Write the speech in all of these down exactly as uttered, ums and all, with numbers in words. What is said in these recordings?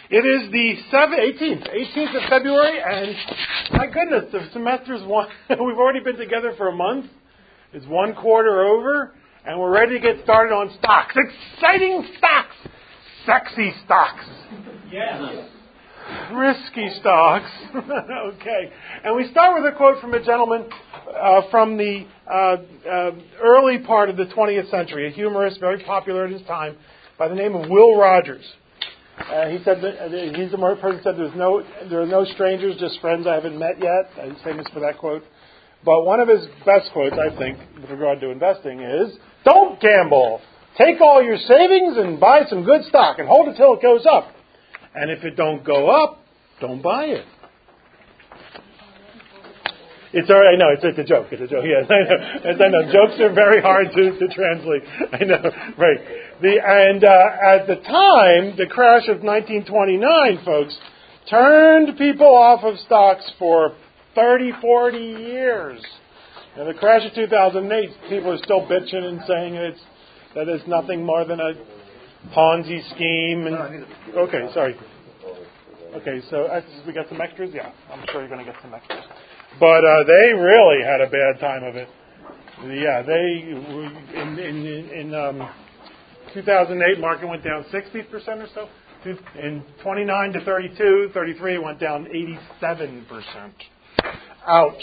It is the eighteenth, eighteenth of February, and my goodness, the semester's one. We've already been together for a month. It's one quarter over, and we're ready to get started on stocks. Exciting stocks! Sexy stocks. Yes. Risky stocks. Okay. And we start with a quote from a gentleman uh, from the uh, uh, early part of the twentieth century, a humorist, very popular at his time, by the name of Will Rogers. Uh, he said that, uh, he's the person who said there's no, there are no strangers, just friends I haven't met yet. He's famous for that quote. But one of his best quotes, I think, with regard to investing is, "Don't gamble. Take all your savings and buy some good stock and hold it till it goes up. And if it don't go up, don't buy it." It's all right. I know, it's, it's a joke. It's a joke. Yes, I know. I know. Jokes are very hard to, to translate. I know. Right. The, and uh, at the time, the crash of nineteen twenty-nine, folks, turned people off of stocks for thirty, forty years. And the crash of two thousand eight, people are still bitching and saying it's that it's nothing more than a Ponzi scheme. And okay, sorry. Okay, so uh, we got some extras? Yeah, I'm sure you're going to get some extras. But uh, they really had a bad time of it. Yeah, they, in, in, in um, two thousand eight, market went down sixty percent or so. In twenty-nine to thirty-two, thirty-three, it went down eighty-seven percent. Ouch.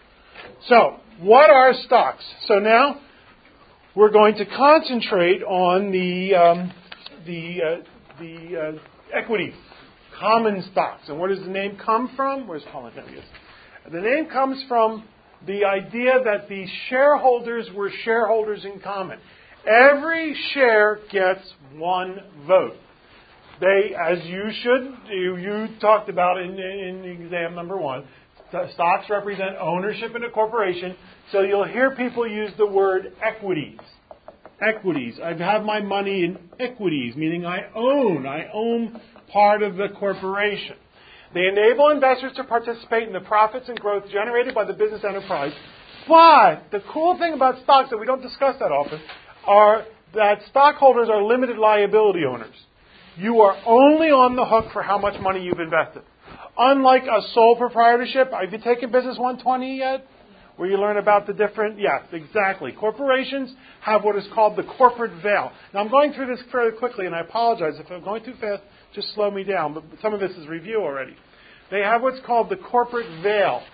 So, what are stocks? So now, we're going to concentrate on the um, the uh, the uh, equities, common stocks. And where does the name come from? Where's Colin? There he is. The name comes from the idea that the shareholders were shareholders in common. Every share gets one vote. They, as you should, you, you talked about in, in exam number one, stocks represent ownership in a corporation. So you'll hear people use the word equities. Equities. I have my money in equities, meaning I own. I own part of the corporation. They enable investors to participate in the profits and growth generated by the business enterprise. But the cool thing about stocks that we don't discuss that often are that stockholders are limited liability owners. You are only on the hook for how much money you've invested. Unlike a sole proprietorship, have you taken Business one twenty yet? Where you learn about the different, yes, exactly. Corporations have what is called the corporate veil. Now, I'm going through this fairly quickly, and I apologize. If I'm going too fast, just slow me down. But some of this is review already. They have what's called the corporate veil.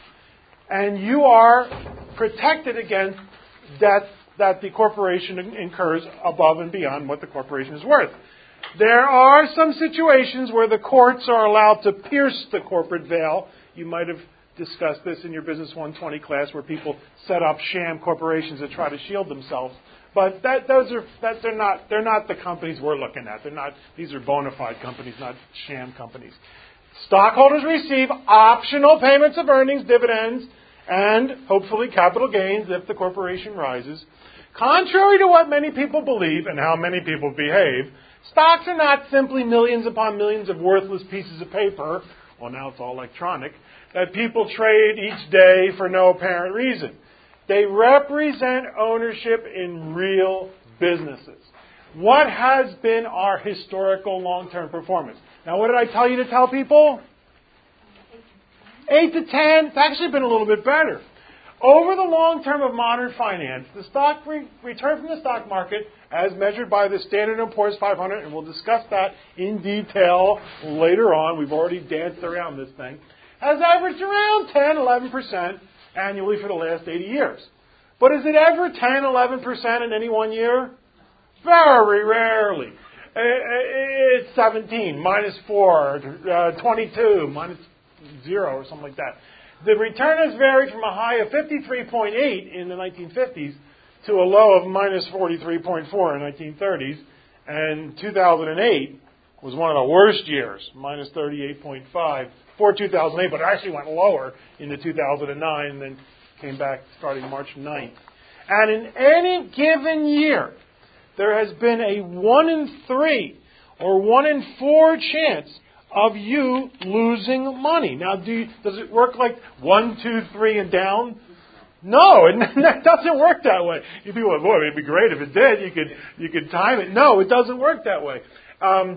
And you are protected against debts that the corporation incurs above and beyond what the corporation is worth. There are some situations where the courts are allowed to pierce the corporate veil. You might have discussed this in your Business one twenty class, where people set up sham corporations that try to shield themselves. But that, those are that they're not they're not the companies we're looking at. They're not these are bona fide companies, not sham companies. Stockholders receive optional payments of earnings, dividends, and hopefully capital gains if the corporation rises. Contrary to what many people believe and how many people behave, stocks are not simply millions upon millions of worthless pieces of paper. Well, now it's all electronic, that people trade each day for no apparent reason. They represent ownership in real businesses. What has been our historical long-term performance? Now, what did I tell you to tell people? Eight to ten. It's actually been a little bit better. Over the long term of modern finance, the stock re- return from the stock market, as measured by the Standard and Poor's five hundred, and we'll discuss that in detail later on. We've already danced around this thing, has averaged around ten, eleven percent annually for the last eighty years. But is it ever ten, eleven percent in any one year? Very rarely. It's seventeen, minus four, uh, twenty-two, minus zero, or something like that. The return has varied from a high of fifty-three point eight in the nineteen fifties to a low of minus forty-three point four in the nineteen thirties. And two thousand eight was one of the worst years, minus thirty-eight point five for two thousand eight, but it actually went lower into two thousand nine and then came back starting March ninth. And in any given year, there has been a one in three or one in four chance of you losing money. Now, do you, does it work like one, two, three, and down? No, it doesn't work that way. You people, boy, it'd be great if it did. You could you could time it. No, it doesn't work that way. Um,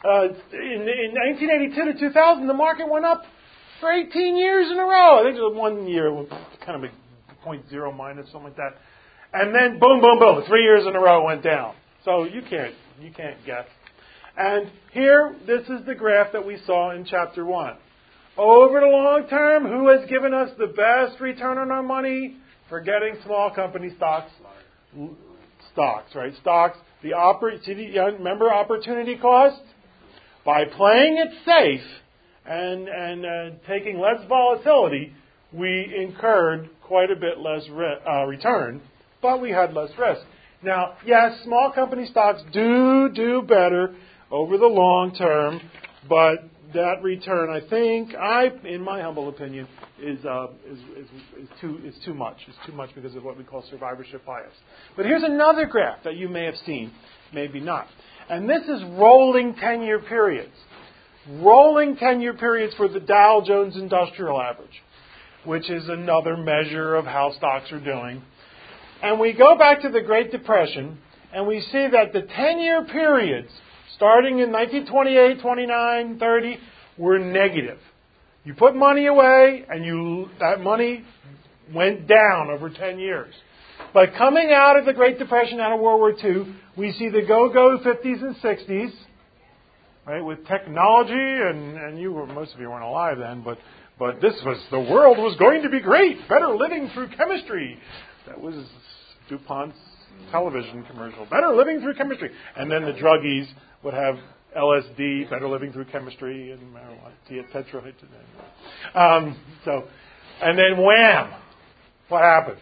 uh, in, in nineteen eighty-two to two thousand, the market went up for eighteen years in a row. I think it was one year, kind of a point zero minus, something like that. And then boom, boom, boom, three years in a row it went down. So you can't, you can't guess. And here, this is the graph that we saw in chapter one. Over the long term, who has given us the best return on our money? Forgetting small company stocks. Stocks, right? Stocks. The oppor- remember opportunity cost? By playing it safe and, and uh, taking less volatility, we incurred quite a bit less re- uh, return, but we had less risk. Now, yes, small company stocks do do better over the long term, but that return, I think, I, in my humble opinion, is, uh, is, is, is too is too much. It's too much because of what we call survivorship bias. But here's another graph that you may have seen, maybe not. And this is rolling ten-year periods. Rolling ten-year periods for the Dow Jones Industrial Average, which is another measure of how stocks are doing. And we go back to the Great Depression, and we see that the ten-year periods, starting in nineteen twenty-eight, twenty-nine, thirty, were negative. You put money away, and you that money went down over ten years. But coming out of the Great Depression, out of World War Two, we see the go-go fifties and sixties, right, with technology, and, and you were, most of you weren't alive then, but, but this was, the world was going to be great, better living through chemistry. That was DuPont's television commercial, better living through chemistry. And then the druggies would have L S D, better living through chemistry, and marijuana, tetra. Um, so, and then wham! What happened?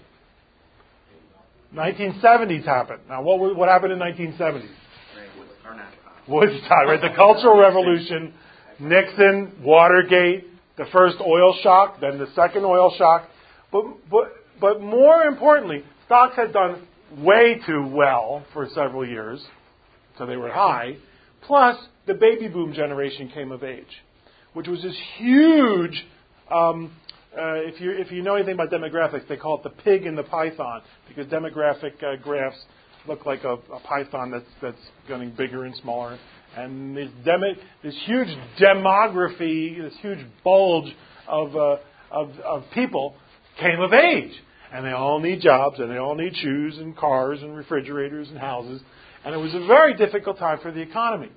nineteen seventies happened. Now, what what happened in nineteen seventies? Woodstock, right? The Cultural Revolution, Nixon, Watergate, the first oil shock, then the second oil shock. But but but more importantly, stocks had done way too well for several years, so they were high. Plus, the baby boom generation came of age, which was this huge. Um, uh, if you if you know anything about demographics, they call it the pig and the python, because demographic uh, graphs look like a, a python that's that's getting bigger and smaller, and this demo, this huge demography, this huge bulge of, uh, of of people came of age, and they all need jobs, and they all need shoes and cars and refrigerators and houses, and it was a very difficult time for the economy.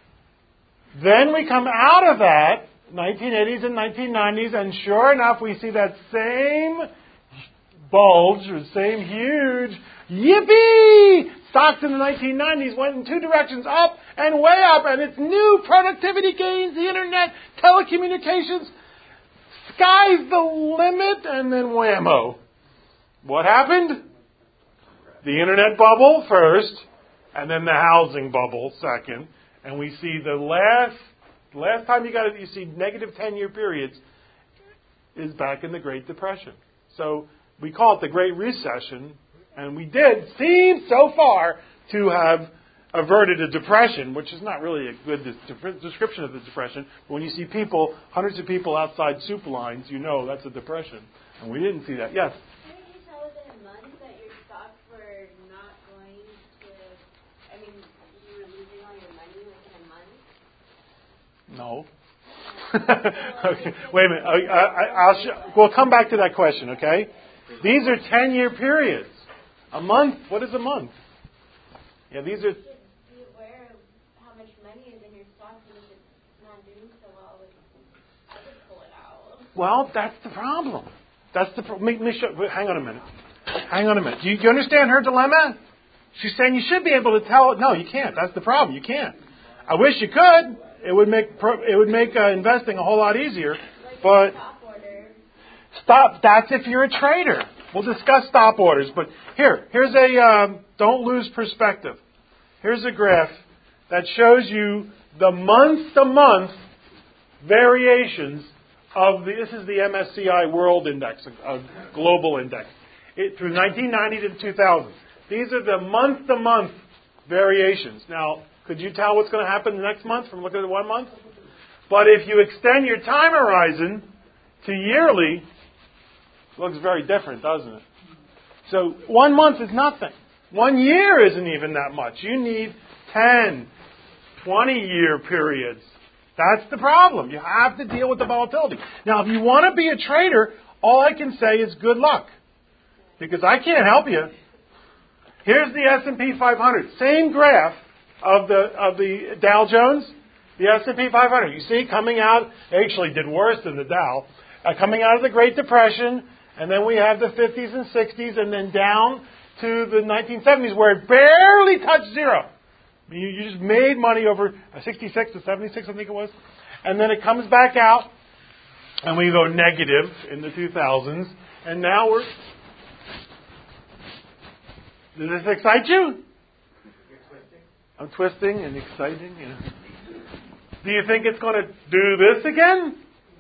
Then we come out of that, nineteen eighties and nineteen nineties, and sure enough, we see that same bulge, or same huge, yippee! Stocks in the nineteen nineties went in two directions, up and way up, and it's new productivity gains, the internet, telecommunications, sky's the limit, and then whammo. What happened? The internet bubble first, and then the housing bubble second, and we see the last last time you got it, you see negative ten-year periods is back in the Great Depression. So we call it the Great Recession, and we did seem so far to have averted a depression, which is not really a good de- description of the depression. But when you see people, hundreds of people outside soup lines, you know that's a depression. And we didn't see that. Yes? Can you tell within a month that your stocks were not going to, I mean, you were losing all your money within a month? No. Okay. Wait a minute. I, I, I'll sh- we'll come back to that question, okay? These are ten-year periods. A month, what is a month? Yeah, these are... You should be aware of how much money is in your stocks, and if it's not doing so well, I would pull it out. Well, that's the problem. That's the problem. Let me show, hang on a minute. Hang on a minute. Do you, do you understand her dilemma? She's saying you should be able to tell... No, you can't. That's the problem. You can't. I wish you could. It would make it would make uh, investing a whole lot easier, like but stop order. Stop. That's if you're a trader. We'll discuss stop orders, but here, here's a um, don't lose perspective. Here's a graph that shows you the month-to-month variations of the. This is the M S C I World Index, a, a global index, it, through nineteen ninety to two thousand. These are the month-to-month variations. Now, could you tell what's going to happen the next month from looking at one month? But if you extend your time horizon to yearly, it looks very different, doesn't it? So one month is nothing. One year isn't even that much. You need ten, twenty-year periods. That's the problem. You have to deal with the volatility. Now, if you want to be a trader, all I can say is good luck, because I can't help you. Here's the S and P five hundred. Same graph of the of the Dow Jones, the S and P five hundred. You see, coming out, actually did worse than the Dow, uh, coming out of the Great Depression, and then we have the fifties and sixties, and then down to the nineteen seventies, where it barely touched zero. You, you just made money over sixty-six to seventy-six, I think it was. And then it comes back out, and we go negative in the two thousands. And now we're... Does this excite you? I'm twisting and exciting. Yeah. Do you think it's going to do this again?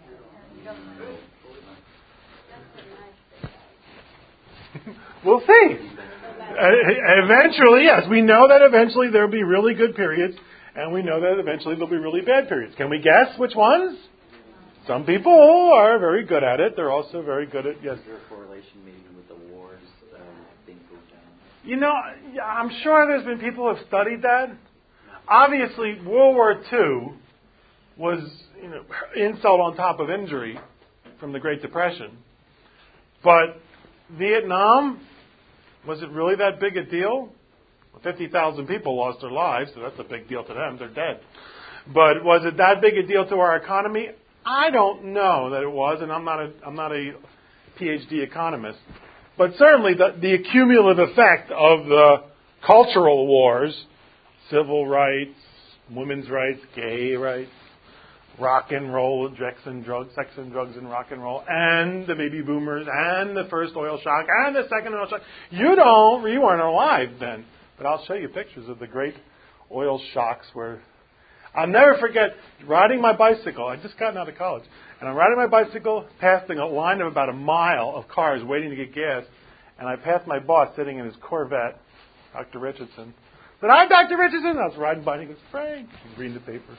We'll see. Uh, eventually, yes, we know that eventually there will be really good periods, and we know that eventually there will be really bad periods. Can we guess which ones? Some people are very good at it. They're also very good at, yes. Is there a correlation maybe with the wars? Um, things go down? You know, I'm sure there's been people who have studied that. Obviously, World War Two was, you know, insult on top of injury from the Great Depression. But Vietnam, was it really that big a deal? fifty thousand people lost their lives, so that's a big deal to them. They're dead. But was it that big a deal to our economy? I don't know that it was, and I'm not a, I'm not a P H D economist. But certainly the, the accumulative effect of the cultural wars, civil rights, women's rights, gay rights, rock and roll, sex and drugs, sex and drugs and rock and roll, and the baby boomers, and the first oil shock, and the second oil shock. You don't, you weren't alive then. But I'll show you pictures of the great oil shocks where I'll never forget riding my bicycle. I just gotten out of college, and I'm riding my bicycle, passing a line of about a mile of cars waiting to get gas, and I passed my boss sitting in his Corvette, Doctor Richardson. Said, "I'm Doctor Richardson." I was riding by, and he goes, "Frank," he's reading the paper.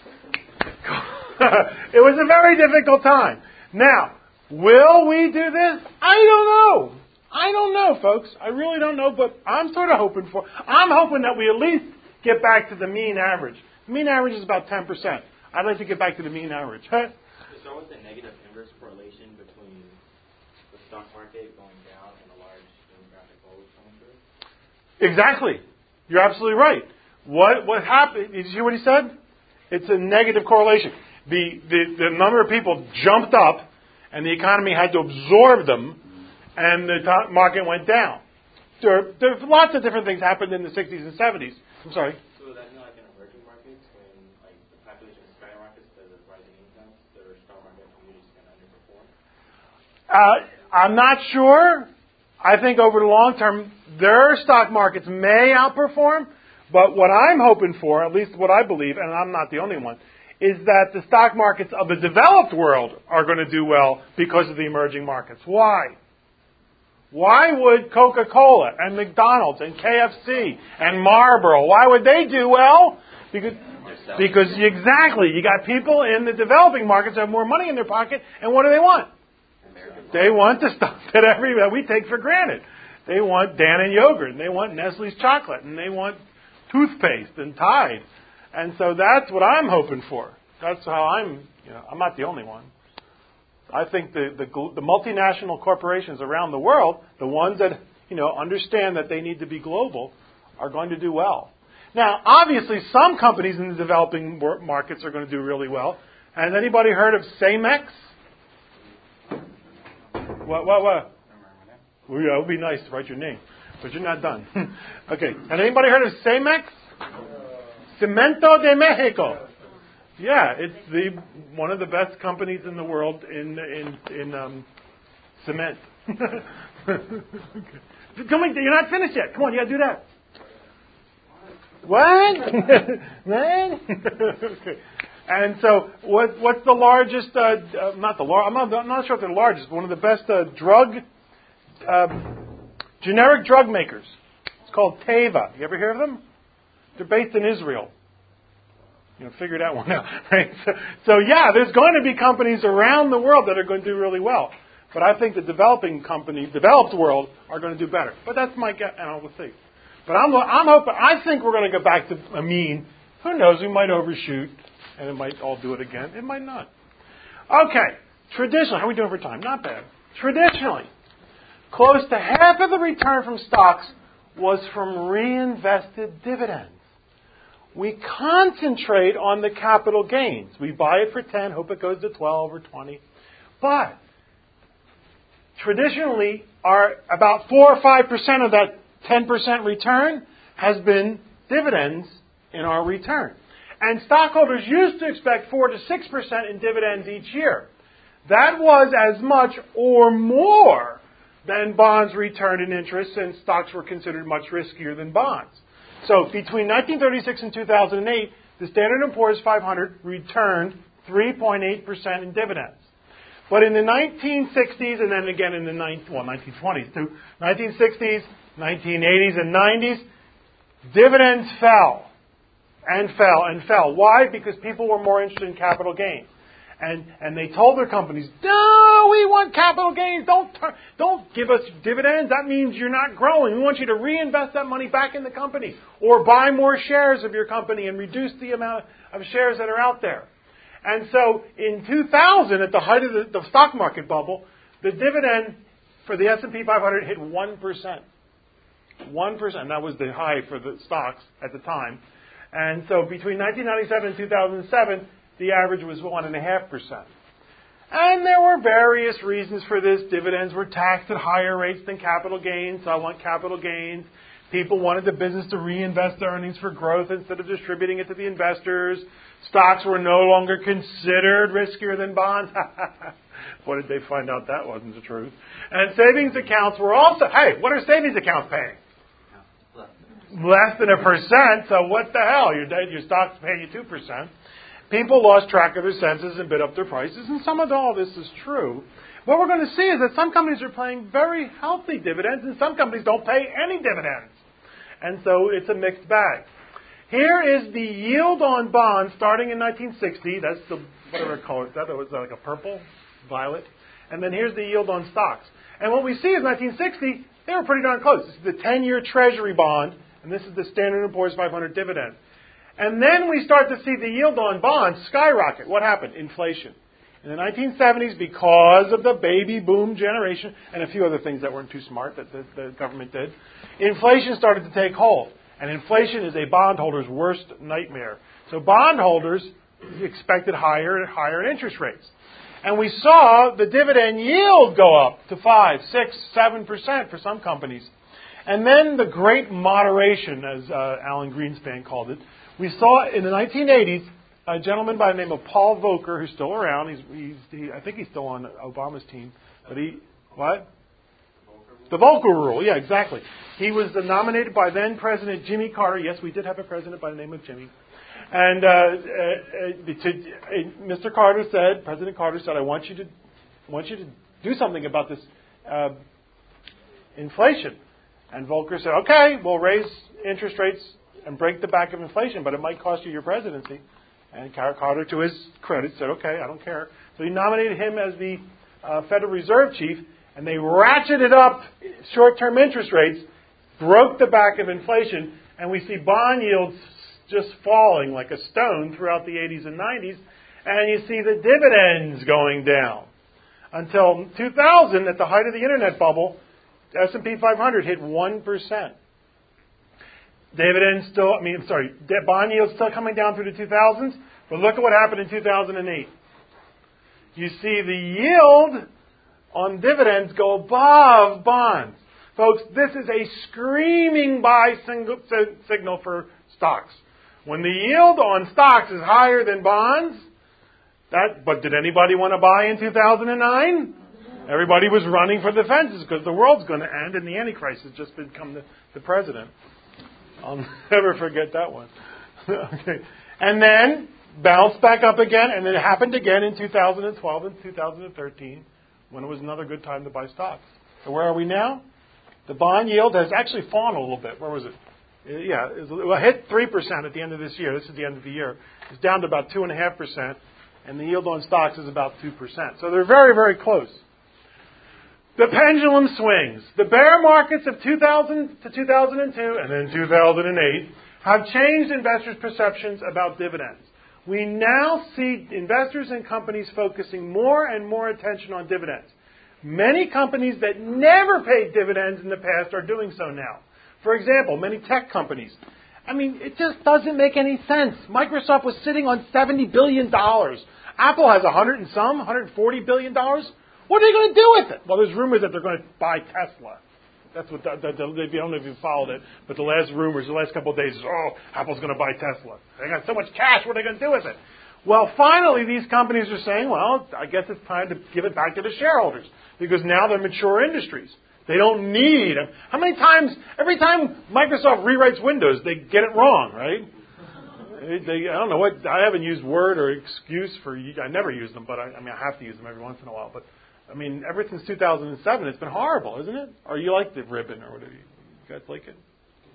It was a very difficult time. Now, will we do this? I don't know. I don't know, folks. I really don't know, but I'm sort of hoping for. I'm hoping that we at least get back to the mean average. The mean average is about ten percent. I'd like to get back to the mean average. Huh? To start with the negative inverse correlation between the stock market going down and a large demographic bulge coming through? Exactly. You're absolutely right. What what happened? Did you hear what he said? It's a negative correlation. The, the the number of people jumped up, and the economy had to absorb them, and the top market went down. There, there lots of different things happened in the sixties and seventies. I'm sorry. So would that be like in emerging markets when like the population skyrockets because of rising incomes, their stock market communities can underperform? Uh, I'm not sure. I think over the long term, their stock markets may outperform. But what I'm hoping for, at least what I believe, and I'm not the only one, is that the stock markets of the developed world are going to do well because of the emerging markets. Why? Why would Coca-Cola and McDonald's and K F C and Marlboro, why would they do well? Because, because exactly, you got people in the developing markets that have more money in their pocket, and what do they want? They want the stuff that every that we take for granted. They want Dannon yogurt, and they want Nestle's chocolate, and they want toothpaste and Tide. And so that's what I'm hoping for. That's how I'm, you know, I'm not the only one. I think the, the, the multinational corporations around the world, the ones that, you know, understand that they need to be global, are going to do well. Now, obviously, some companies in the developing markets are going to do really well. Has anybody heard of Cemex? What, what, what? Well, yeah, it would be nice to write your name, but you're not done. Okay. Has anybody heard of Cemex? Cemento de Mexico. Yeah, it's the one of the best companies in the world in in in um, cement. Okay. Come on, you're not finished yet. Come on, you got to do that. What? Man? Okay. And so, what what's the largest? Uh, uh, not the lar- I'm not, I'm not sure if they're the largest. But one of the best uh, drug uh, generic drug makers. It's called Teva. You ever hear of them? They're based in Israel. You know, figure that one out, right? So, so yeah, there's going to be companies around the world that are going to do really well. But I think the developing companies, developed world, are going to do better. But that's my guess, and we'll see. But I'm, I'm hoping. I think we're going to go back to a mean Who knows? We might overshoot, and it might all do it again. It might not. Okay. Traditionally, how are we doing for time? Not bad. Traditionally, close to half of the return from stocks was from reinvested dividends. We concentrate on the capital gains. We buy it for ten, hope it goes to twelve or twenty. But traditionally, our about four or five percent of that ten percent return has been dividends in our return. And stockholders used to expect four to six percent in dividends each year. That was as much or more than bonds returned in interest, since stocks were considered much riskier than bonds. So between nineteen thirty-six and two thousand eight, the Standard and Poor's five hundred returned three point eight percent in dividends. But in the nineteen sixties, and then again in the well, nineteen twenties too, nineteen sixties, nineteen eighties, and nineties, dividends fell and fell and fell. Why? Because people were more interested in capital gains. And, and they told their companies, no, we want capital gains. Don't, don't give us dividends. That means you're not growing. We want you to reinvest that money back in the company or buy more shares of your company and reduce the amount of shares that are out there. And so in two thousand, at the height of the, the stock market bubble, the dividend for the S and P five hundred hit one percent. one percent. That was the high for the stocks at the time. And so between nineteen ninety-seven and two thousand seven, the average was one point five percent. And there were various reasons for this. Dividends were taxed at higher rates than capital gains, so I want capital gains. People wanted the business to reinvest their earnings for growth instead of distributing it to the investors. Stocks were no longer considered riskier than bonds. What did they find out that wasn't the truth? And savings accounts were also, hey, what are savings accounts paying? Less than a percent, so what the hell? Your, your stock's paying you two percent. People lost track of their senses and bid up their prices, and some of all this is true. What we're going to see is that some companies are paying very healthy dividends, and some companies don't pay any dividends. And so it's a mixed bag. Here is the yield on bonds starting in nineteen sixty. That's the, whatever color is that? That was like a purple, violet. And then here's the yield on stocks. And what we see is nineteen sixty, they were pretty darn close. This is the ten-year Treasury bond, and this is the Standard and Poor's five hundred dividend. And then we start to see the yield on bonds skyrocket. What happened? Inflation. In the nineteen seventies, because of the baby boom generation and a few other things that weren't too smart that the, the government did, inflation started to take hold. And inflation is a bondholder's worst nightmare. So bondholders expected higher and higher interest rates. And we saw the dividend yield go up to five, six, seven percent for some companies. And then the great moderation, as uh, Alan Greenspan called it. We saw in the nineteen eighties a gentleman by the name of Paul Volcker, who's still around. He's, he's he, I think he's still on Obama's team. But he, what? The Volcker Rule, yeah, exactly. He was nominated by then President Jimmy Carter. Yes, we did have a president by the name of Jimmy. And uh, uh, to, uh, Mister Carter said, President Carter said, I want you to, I want you to do something about this uh, inflation. And Volcker said, okay, we'll raise interest rates and break the back of inflation, but it might cost you your presidency. And Carter, to his credit, said, okay, I don't care. So he nominated him as the uh, Federal Reserve chief, and they ratcheted up short-term interest rates, broke the back of inflation, and we see bond yields just falling like a stone throughout the eighties and nineties, and you see the dividends going down. Until two thousand, at the height of the internet bubble, S and P five hundred hit one percent. Dividends still, I mean, sorry, bond yields still coming down through the two thousands, but look at what happened in two thousand eight. You see the yield on dividends go above bonds. Folks, this is a screaming buy single, signal for stocks. When the yield on stocks is higher than bonds, that, but did anybody want to buy in two thousand nine? Everybody was running for the fences because the world's going to end and the Antichrist has just become the, the president. I'll never forget that one. Okay. And then bounced back up again, and it happened again in two thousand twelve and two thousand thirteen when it was another good time to buy stocks. So where are we now? The bond yield has actually fallen a little bit. Where was it? Yeah, it, was, it hit three percent at the end of this year. This is the end of the year. It's down to about two point five percent, and the yield on stocks is about two percent. So they're very, very close. The pendulum swings. The bear markets of two thousand to two thousand two and then two thousand eight have changed investors' perceptions about dividends. We now see investors and companies focusing more and more attention on dividends. Many companies that never paid dividends in the past are doing so now. For example, many tech companies. I mean, it just doesn't make any sense. Microsoft was sitting on seventy billion dollars. Apple has one hundred and some, one hundred forty billion dollars. What are they going to do with it? Well, there's rumors that they're going to buy Tesla. That's what the, the, the, I don't know if you followed it, but the last rumors, the last couple of days is, oh, Apple's going to buy Tesla. They got so much cash, what are they going to do with it? Well, finally, these companies are saying, well, I guess it's time to give it back to the shareholders because now they're mature industries. They don't need them. How many times, every time Microsoft rewrites Windows, they get it wrong, right? They, they, I don't know what, I haven't used Word or excuse for, I never use them, but I, I mean, I have to use them every once in a while, but I mean, ever since two thousand seven, it's been horrible, isn't it? Or you like the ribbon or whatever. You guys like it?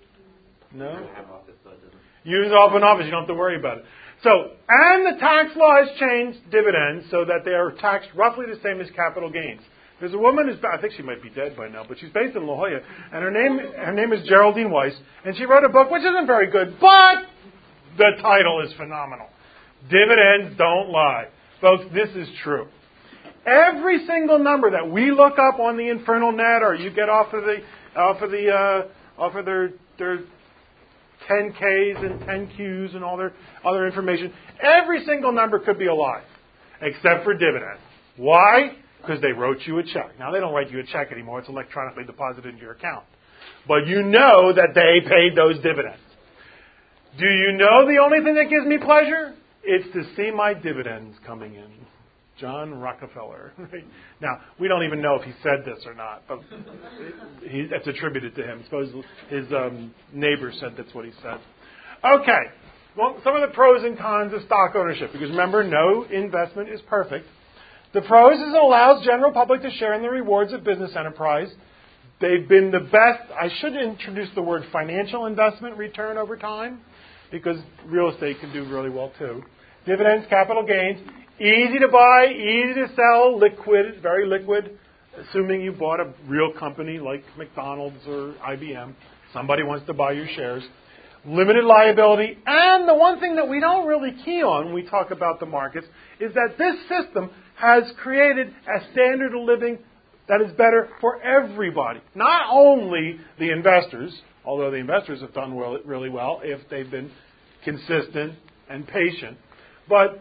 No? Use Open Office. You don't have to worry about it. So, and the tax law has changed dividends so that they are taxed roughly the same as capital gains. There's a woman who's, I think she might be dead by now, but she's based in La Jolla, and her name, her name is Geraldine Weiss, and she wrote a book which isn't very good, but the title is phenomenal. Dividends don't lie. Folks, this is true. Every single number that we look up on the Infernal Net, or you get off of the off of the uh, off of their their ten Ks and ten Qs and all their other information, every single number could be a lie, except for dividends. Why? Because they wrote you a check. Now they don't write you a check anymore; it's electronically deposited into your account. But you know that they paid those dividends. Do you know the only thing that gives me pleasure? It's to see my dividends coming in. John Rockefeller. Right? Now, we don't even know if he said this or not, but he, it's attributed to him. Suppose his um, neighbor said that's what he said. Okay. Well, some of the pros and cons of stock ownership, because remember, no investment is perfect. The pros is it allows general public to share in the rewards of business enterprise. They've been the best. I should introduce the word financial investment return over time, because real estate can do really well too. Dividends, capital gains. Easy to buy, easy to sell, liquid, very liquid, assuming you bought a real company like McDonald's or I B M. Somebody wants to buy your shares. Limited liability. And the one thing that we don't really key on when we talk about the markets is that this system has created a standard of living that is better for everybody. Not only the investors, although the investors have done well, really well if they've been consistent and patient, but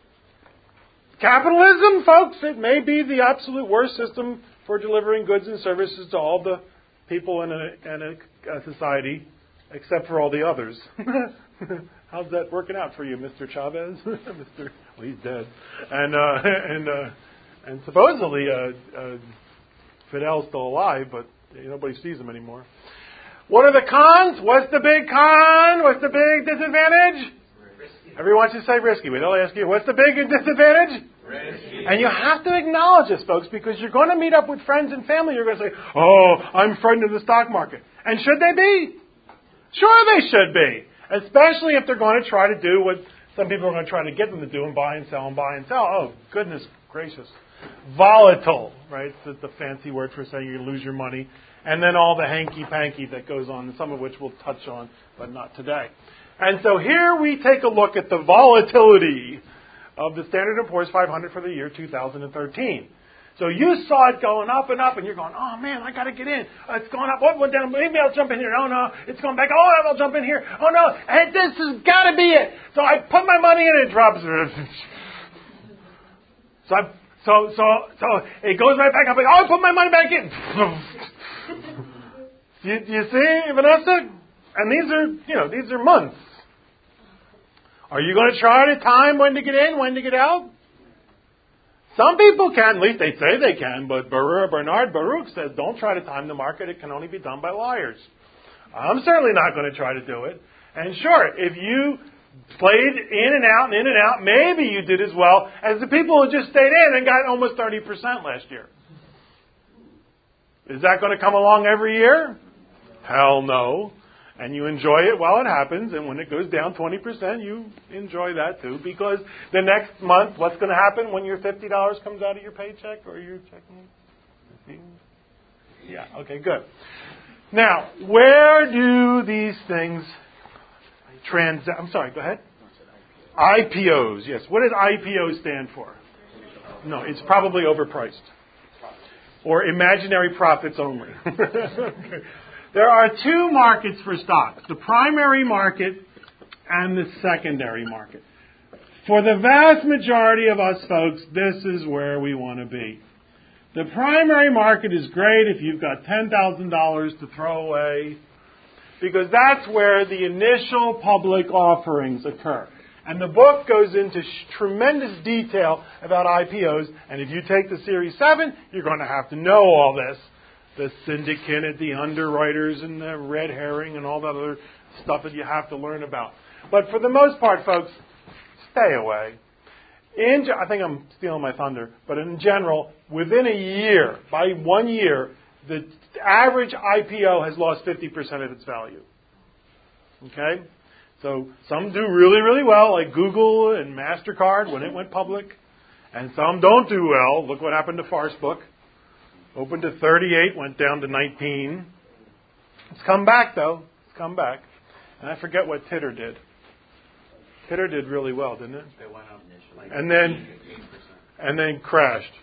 capitalism, folks, it may be the absolute worst system for delivering goods and services to all the people in a, in a, a society, except for all the others. How's that working out for you, Mister Chavez? Mister Well, he's dead, and uh, and uh, and supposedly uh, uh, Fidel's still alive, but nobody sees him anymore. What are the cons? What's the big con? What's the big disadvantage? Everyone should say risky. Wait, they'll ask you, what's the big disadvantage? Risky. And you have to acknowledge this, folks, because you're going to meet up with friends and family. You're going to say, oh, I'm frightened of the stock market. And should they be? Sure they should be. Especially if they're going to try to do what some people are going to try to get them to do and buy and sell and buy and sell. Oh, goodness gracious. Volatile, right? It's the fancy word for saying you lose your money. And then all the hanky-panky that goes on, some of which we'll touch on, but not today. And so here we take a look at the volatility of the Standard and Poor's five hundred for the year two thousand thirteen. So you saw it going up and up, and you're going, oh, man, I got to get in. Uh, it's going up. Oh, it went down. Maybe I'll jump in here. Oh, no. It's going back. Oh, I'll jump in here. Oh, no. Hey, this has got to be it. So I put my money in, it drops. So I, so, so, so it goes right back up. Oh, I put my money back in. you, you see, Vanessa? And these are, you know, these are months. Are you going to try to time when to get in, when to get out? Some people can, at least they say they can, but Bernard Baruch says don't try to time the market. It can only be done by liars. I'm certainly not going to try to do it. And sure, if you played in and out and in and out, maybe you did as well as the people who just stayed in and got almost thirty percent last year. Is that going to come along every year? Hell no. And you enjoy it while it happens, and when it goes down twenty percent, you enjoy that too, because the next month, what's going to happen when your fifty dollars comes out of your paycheck or your checking? Yeah, okay, good. Now, where do these things trans. I'm sorry. Go ahead. I P Os. Yes. What does I P O stand for? No, it's probably overpriced. Or imaginary profits only. Okay. There are two markets for stocks, the primary market and the secondary market. For the vast majority of us folks, this is where we want to be. The primary market is great if you've got ten thousand dollars to throw away, because that's where the initial public offerings occur. And the book goes into sh- tremendous detail about I P Os, and if you take the Series seven, you're going to have to know all this. The syndicate, the underwriters, and the red herring, and all that other stuff that you have to learn about. But for the most part, folks, stay away. In, I think I'm stealing my thunder, but in general, within a year, by one year, the average I P O has lost fifty percent of its value. Okay? So some do really, really well, like Google and MasterCard when it went public. And some don't do well. Look what happened to Farcebook. Opened to thirty-eight, went down to nineteen. It's come back, though. It's come back. And I forget what Titter did. Titter did really well, didn't it? They went up initially. And then, and then crashed.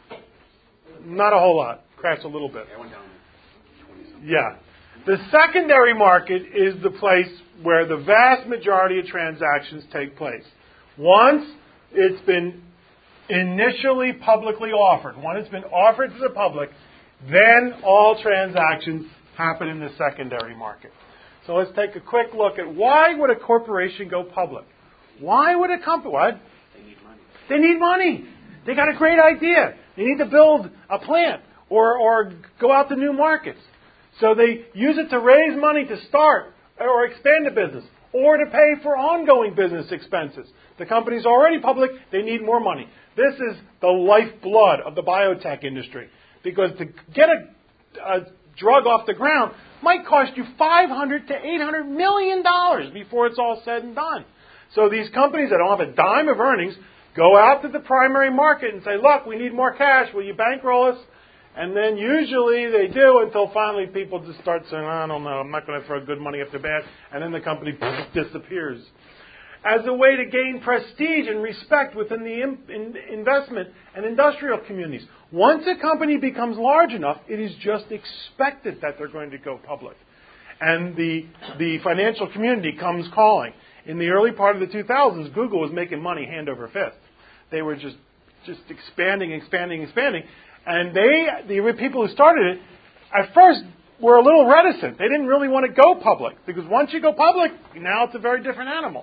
Not a whole lot. Crashed a little bit. It went down twenty-something. Yeah. The secondary market is the place where the vast majority of transactions take place. Once it's been initially publicly offered, once it's been offered to the public, then all transactions happen in the secondary market. So let's take a quick look at why would a corporation go public? Why would a company? What? They need money. They need money. They got a great idea. They need to build a plant or or go out to new markets. So they use it to raise money to start or expand the business or to pay for ongoing business expenses. The company's already public. They need more money. This is the lifeblood of the biotech industry, because to get a, a drug off the ground might cost you five hundred to eight hundred million dollars before it's all said and done. So these companies that don't have a dime of earnings go out to the primary market and say, look, we need more cash. Will you bankroll us? And then usually they do, until finally people just start saying, I don't know, I'm not going to throw good money after bad. And then the company disappears. As a way to gain prestige and respect within the in, in, investment and industrial communities. Once a company becomes large enough, it is just expected that they're going to go public. And the, the financial community comes calling. In the early part of the two thousands, Google was making money hand over fist. They were just, just expanding, expanding, expanding. And they, the people who started it, at first were a little reticent. They didn't really want to go public, because once you go public, now it's a very different animal.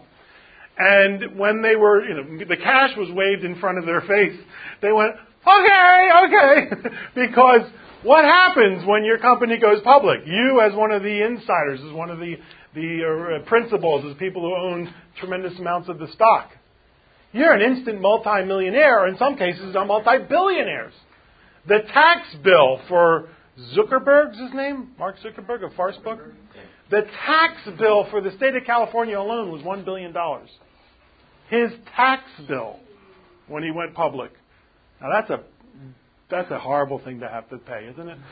And when they were, you know, the cash was waved in front of their face, they went, okay, okay. Because what happens when your company goes public? You, as one of the insiders, as one of the, the uh, principals, as people who own tremendous amounts of the stock, you're an instant multimillionaire, or in some cases, a multi-billionaires. The tax bill for Zuckerberg's his name? Mark Zuckerberg of Farcebook? The tax bill for the state of California alone was one billion dollars. His tax bill when he went public. Now that's a that's a horrible thing to have to pay, isn't it?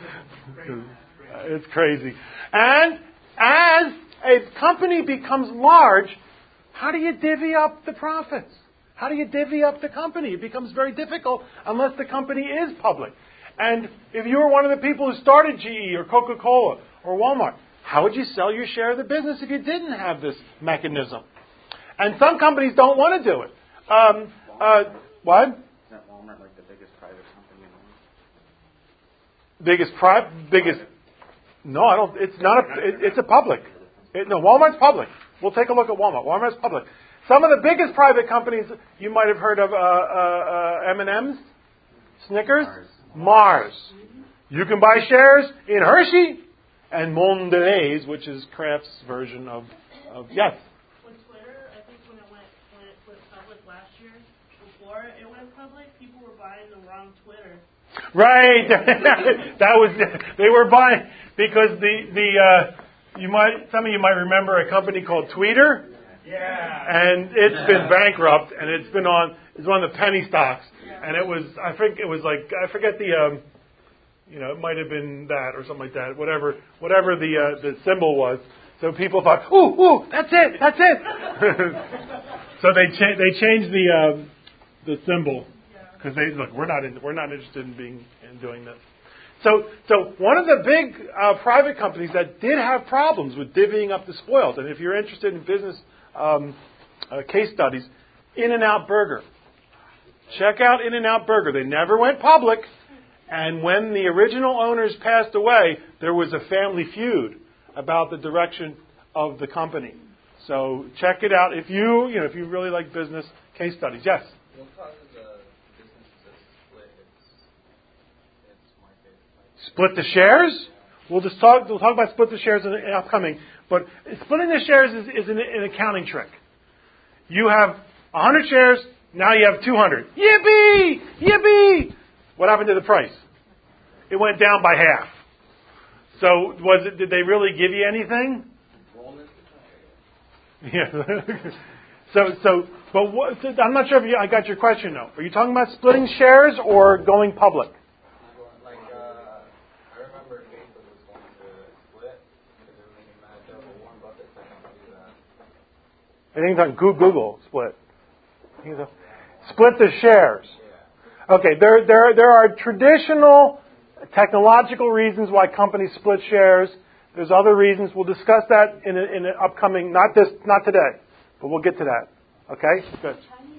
It's crazy. And as a company becomes large, how do you divvy up the profits? How do you divvy up the company? It becomes very difficult unless the company is public. And if you were one of the people who started G E or Coca-Cola or Walmart, how would you sell your share of the business if you didn't have this mechanism? And some companies don't want to do it. Um, uh, what? Is that Walmart like the biggest private company in the world? Biggest private? Biggest? No, I don't. It's not a. It, it's a public. It, no, Walmart's public. We'll take a look at Walmart. Walmart's public. Some of the biggest private companies you might have heard of: uh, uh, uh, M and M's, Snickers, Mars. Mars. You can buy shares in Hershey and Mondelez, which is Kraft's version of, of yes. With Twitter, I think when it went when it went public last year, before it went public, people were buying the wrong Twitter. Right. That was they were buying because the the uh, you might some of you might remember a company called Tweeter. Yeah. And it's been bankrupt, and it's been on it's one of the penny stocks, and it was I think it was like I forget the um, you know it might have been that or something like that whatever whatever the uh, the symbol was, So people thought, ooh, ooh, that's it, that's it. So they cha- they changed the uh, the symbol because they look, we're not in, we're not interested in being in doing this. So so one of the big uh, private companies that did have problems with divvying up the spoils, and if you're interested in business um, uh, case studies, In-N-Out Burger. Check out In-N-Out Burger. They never went public, and when the original owners passed away, there was a family feud about the direction of the company. So check it out if you, you know, if you really like business case studies. Yes? What causes a business to split its, its market? Split the shares? We'll just talk, we'll talk about split the shares in the upcoming. But splitting the shares is, is an, an accounting trick. You have one hundred shares, now you have two hundred. Yippee! Yippee! What happened to the price? It went down by half. So was it? Did they really give you anything? Yeah. so so, but what, I'm not sure if you, I got your question though. Are you talking about splitting shares or going public? Like uh, I remember Facebook was going to split because they were making mad dough. But Warren Buffett said not to do that. I think it's on Google split. Split the shares. Okay, there there there are traditional technological reasons why companies split shares. There's other reasons. We'll discuss that in an in an upcoming, not this, not today, but we'll get to that. Okay? Good.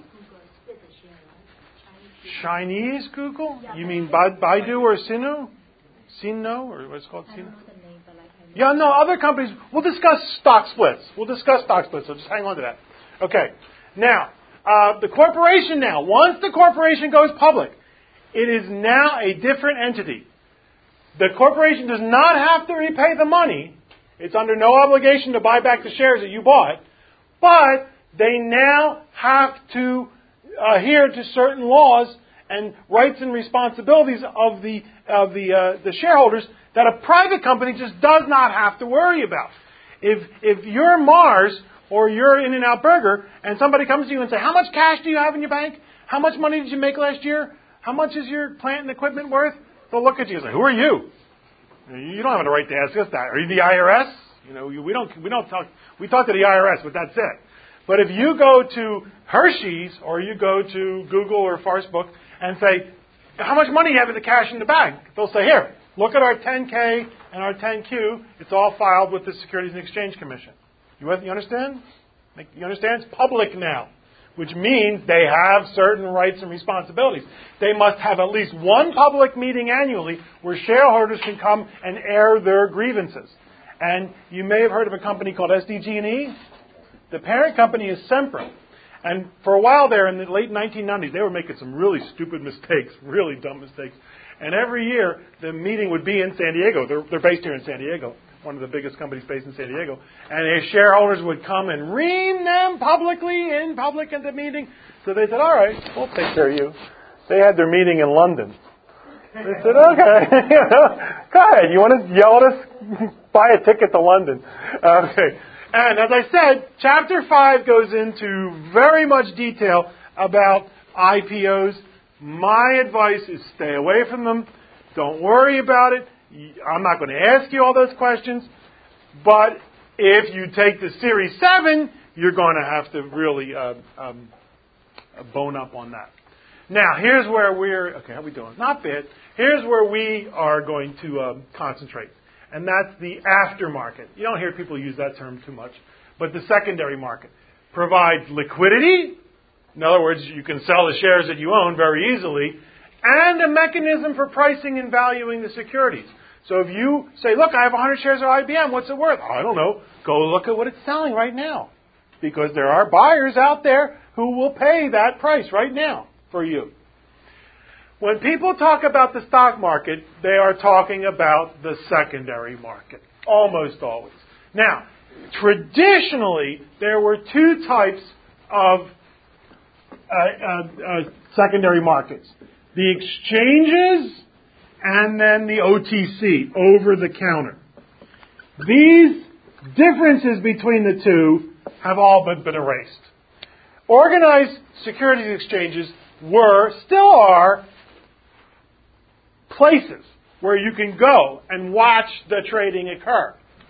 Chinese Google? You mean Baidu or Sinu? Sino, or what's it called? Sino? Yeah, no, other companies. We'll discuss stock splits. We'll discuss stock splits, so just hang on to that. Okay. Now, uh, the corporation now, once the corporation goes public, it is now a different entity. The corporation does not have to repay the money. It's under no obligation to buy back the shares that you bought. But they now have to adhere to certain laws and rights and responsibilities of the of the uh, the shareholders that a private company just does not have to worry about. If if you're Mars or you're In-N-Out Burger and somebody comes to you and says, how much cash do you have in your bank? How much money did you make last year? How much is your plant and equipment worth? They'll look at you and say, who are you? You don't have the right to ask us that. Are you the I R S? You know, we don't we don't talk we talk to the I R S, but that's it. But if you go to Hershey's or you go to Google or Facebook and say, how much money do you have in the cash in the bank? They'll say, here, look at our ten K and our ten Q. It's all filed with the Securities and Exchange Commission. You, you understand? You understand? It's public now, which means they have certain rights and responsibilities. They must have at least one public meeting annually where shareholders can come and air their grievances. And you may have heard of a company called S D G and E. The parent company is Sempra. And for a while there in the late nineteen nineties, they were making some really stupid mistakes, really dumb mistakes. And every year, the meeting would be in San Diego. They're, they're based here in San Diego, one of the biggest companies based in San Diego. And their shareholders would come and ream them publicly, in public at the meeting. So they said, all right, we'll take care of you. They had their meeting in London. They said, okay, you know, go ahead. You want to yell at us? Buy a ticket to London. Okay. And as I said, Chapter five goes into very much detail about I P Os. My advice is stay away from them. Don't worry about it. I'm not going to ask you all those questions. But if you take the Series seven, you're going to have to really uh, um, bone up on that. Now, here's where we're... Okay, how are we doing? Not bad. Here's where we are going to um, concentrate. And that's the aftermarket. You don't hear people use that term too much. But the secondary market provides liquidity. In other words, you can sell the shares that you own very easily. And a mechanism for pricing and valuing the securities. So if you say, look, I have one hundred shares of I B M. What's it worth? I don't know. Go look at what it's selling right now. Because there are buyers out there who will pay that price right now for you. When people talk about the stock market, they are talking about the secondary market, almost always. Now, traditionally, there were two types of uh, uh, uh, secondary markets. The exchanges and then the O T C, over-the-counter. These differences between the two have all been, been erased. Organized securities exchanges were, still are, places where you can go and watch the trading occur.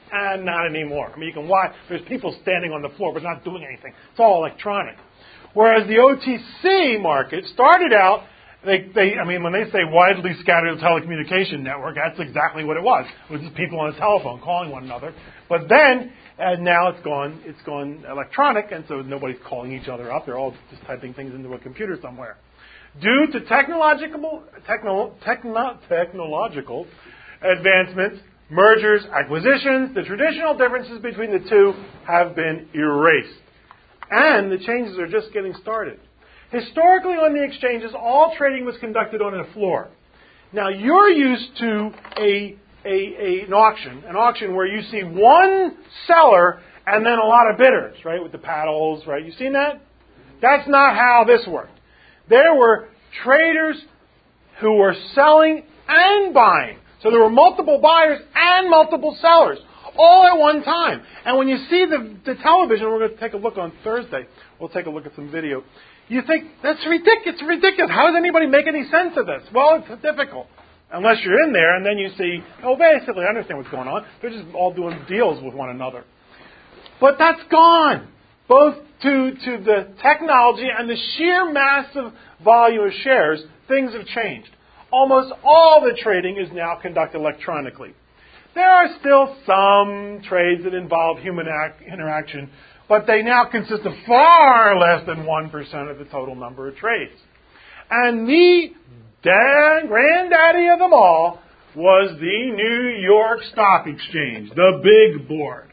And not anymore. I mean, you can watch, there's people standing on the floor but not doing anything. It's all electronic. Whereas the O T C market started out, they, they, I mean, when they say widely scattered telecommunication network, that's exactly what it was. It was just people on a telephone calling one another. But then, and now it's gone, it's gone electronic, and so nobody's calling each other up. They're all just typing things into a computer somewhere. Due to technological, techno, techno, technological advancements, mergers, acquisitions, the traditional differences between the two have been erased. And the changes are just getting started. Historically on the exchanges, all trading was conducted on a floor. Now you're used to a, a, a, an auction, an auction where you see one seller and then a lot of bidders, right, with the paddles, right? You seen that? That's not how this worked. There were traders who were selling and buying. So there were multiple buyers and multiple sellers, all at one time. And when you see the, the television, we're going to take a look on Thursday. We'll take a look at some video. You think, that's ridiculous. It's ridiculous. How does anybody make any sense of this? Well, it's difficult. Unless you're in there and then you see, oh, basically, I understand what's going on. They're just all doing deals with one another. But that's gone, both to, to the technology and the sheer massive volume of shares. Things have changed. Almost all the trading is now conducted electronically. There are still some trades that involve human act, interaction, but they now consist of far less than one percent of the total number of trades. And the dad, granddaddy of them all was the New York Stock Exchange, the big board.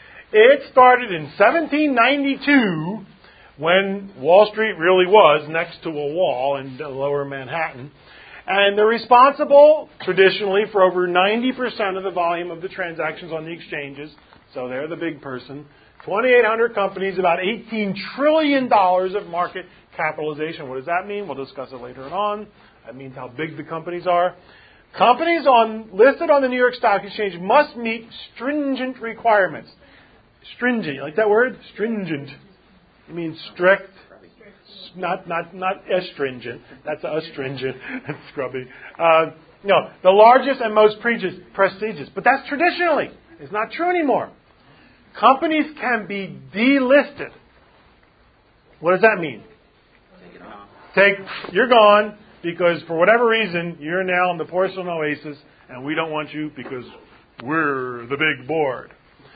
It started in seventeen ninety-two when Wall Street really was next to a wall in lower Manhattan. And they're responsible, traditionally, for over ninety percent of the volume of the transactions on the exchanges. So they're the big person. twenty-eight hundred companies, about eighteen trillion dollars of market capitalization. What does that mean? We'll discuss it later on. That means how big the companies are. Companies on, listed on the New York Stock Exchange must meet stringent requirements. Stringent, you like that word? Stringent. It means strict. Not not not astringent. That's astringent. That's scrubby. Uh, no, the largest and most prestigious. But that's traditionally. It's not true anymore. Companies can be delisted. What does that mean? Take it off. Take, you're gone because for whatever reason you're now in the porcelain oasis and we don't want you because we're the big board.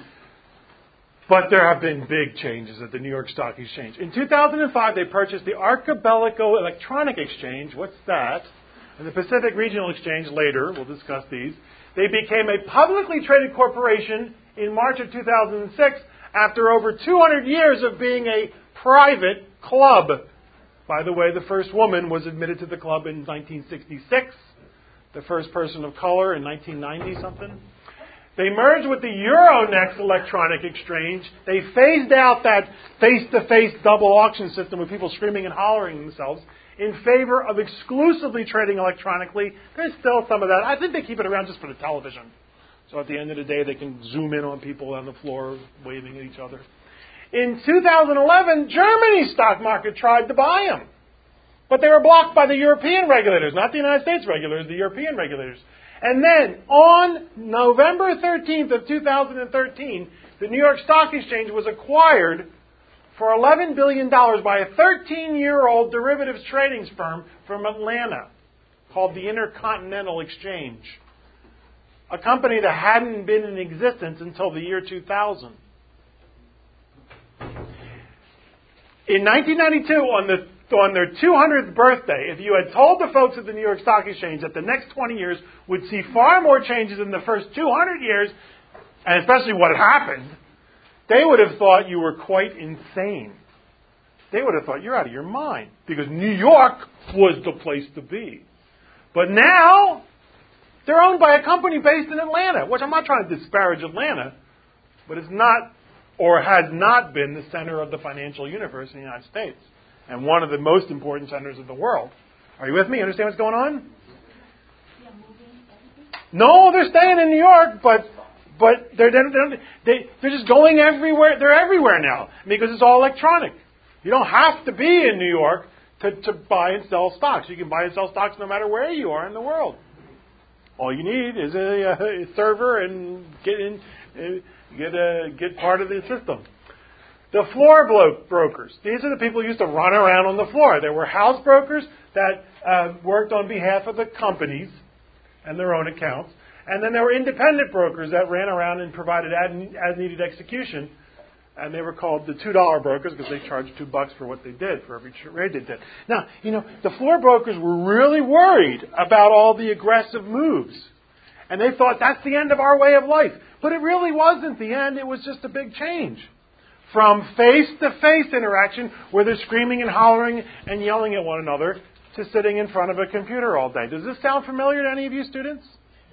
But there have been big changes at the New York Stock Exchange. In two thousand five, they purchased the Archipelago Electronic Exchange. What's that? And the Pacific Regional Exchange later. We'll discuss these. They became a publicly traded corporation in March of two thousand six after over two hundred years of being a private club. By the way, the first woman was admitted to the club in nineteen sixty-six. The first person of color in nineteen ninety something. They merged with the Euronext electronic exchange. They phased out that face-to-face double auction system with people screaming and hollering themselves in favor of exclusively trading electronically. There's still some of that. I think they keep it around just for the television. So at the end of the day, they can zoom in on people on the floor waving at each other. In two thousand eleven, Germany's stock market tried to buy them. But they were blocked by the European regulators, not the United States regulators, the European regulators. And then, on November thirteenth of two thousand thirteen, the New York Stock Exchange was acquired for eleven billion dollars by a thirteen-year-old derivatives trading firm from Atlanta called the Intercontinental Exchange, a company that hadn't been in existence until the year two thousand. In nineteen ninety-two, on the on their two hundredth birthday, if you had told the folks at the New York Stock Exchange that the next twenty years would see far more changes in the first two hundred years, and especially what happened, they would have thought you were quite insane. They would have thought you're out of your mind, because New York was the place to be. But now, they're owned by a company based in Atlanta, which I'm not trying to disparage Atlanta, but it's not, or has not been, the center of the financial universe in the United States. And one of the most important centers of the world. Are you with me? Understand what's going on? No, they're staying in New York, but but they're they're, they, they're just going everywhere. They're everywhere now because it's all electronic. You don't have to be in New York to, to buy and sell stocks. You can buy and sell stocks no matter where you are in the world. All you need is a, a server and get in, get uh, get part of the system. The floor blo- brokers. These are the people who used to run around on the floor. There were house brokers that uh, worked on behalf of the companies and their own accounts. And then there were independent brokers that ran around and provided as-needed execution. And they were called the two dollar brokers because they charged two bucks for what they did, for every trade they did. Now, you know, the floor brokers were really worried about all the aggressive moves. And they thought, that's the end of our way of life. But it really wasn't the end. It was just a big change. From face-to-face interaction, where they're screaming and hollering and yelling at one another, to sitting in front of a computer all day. Does this sound familiar to any of you students?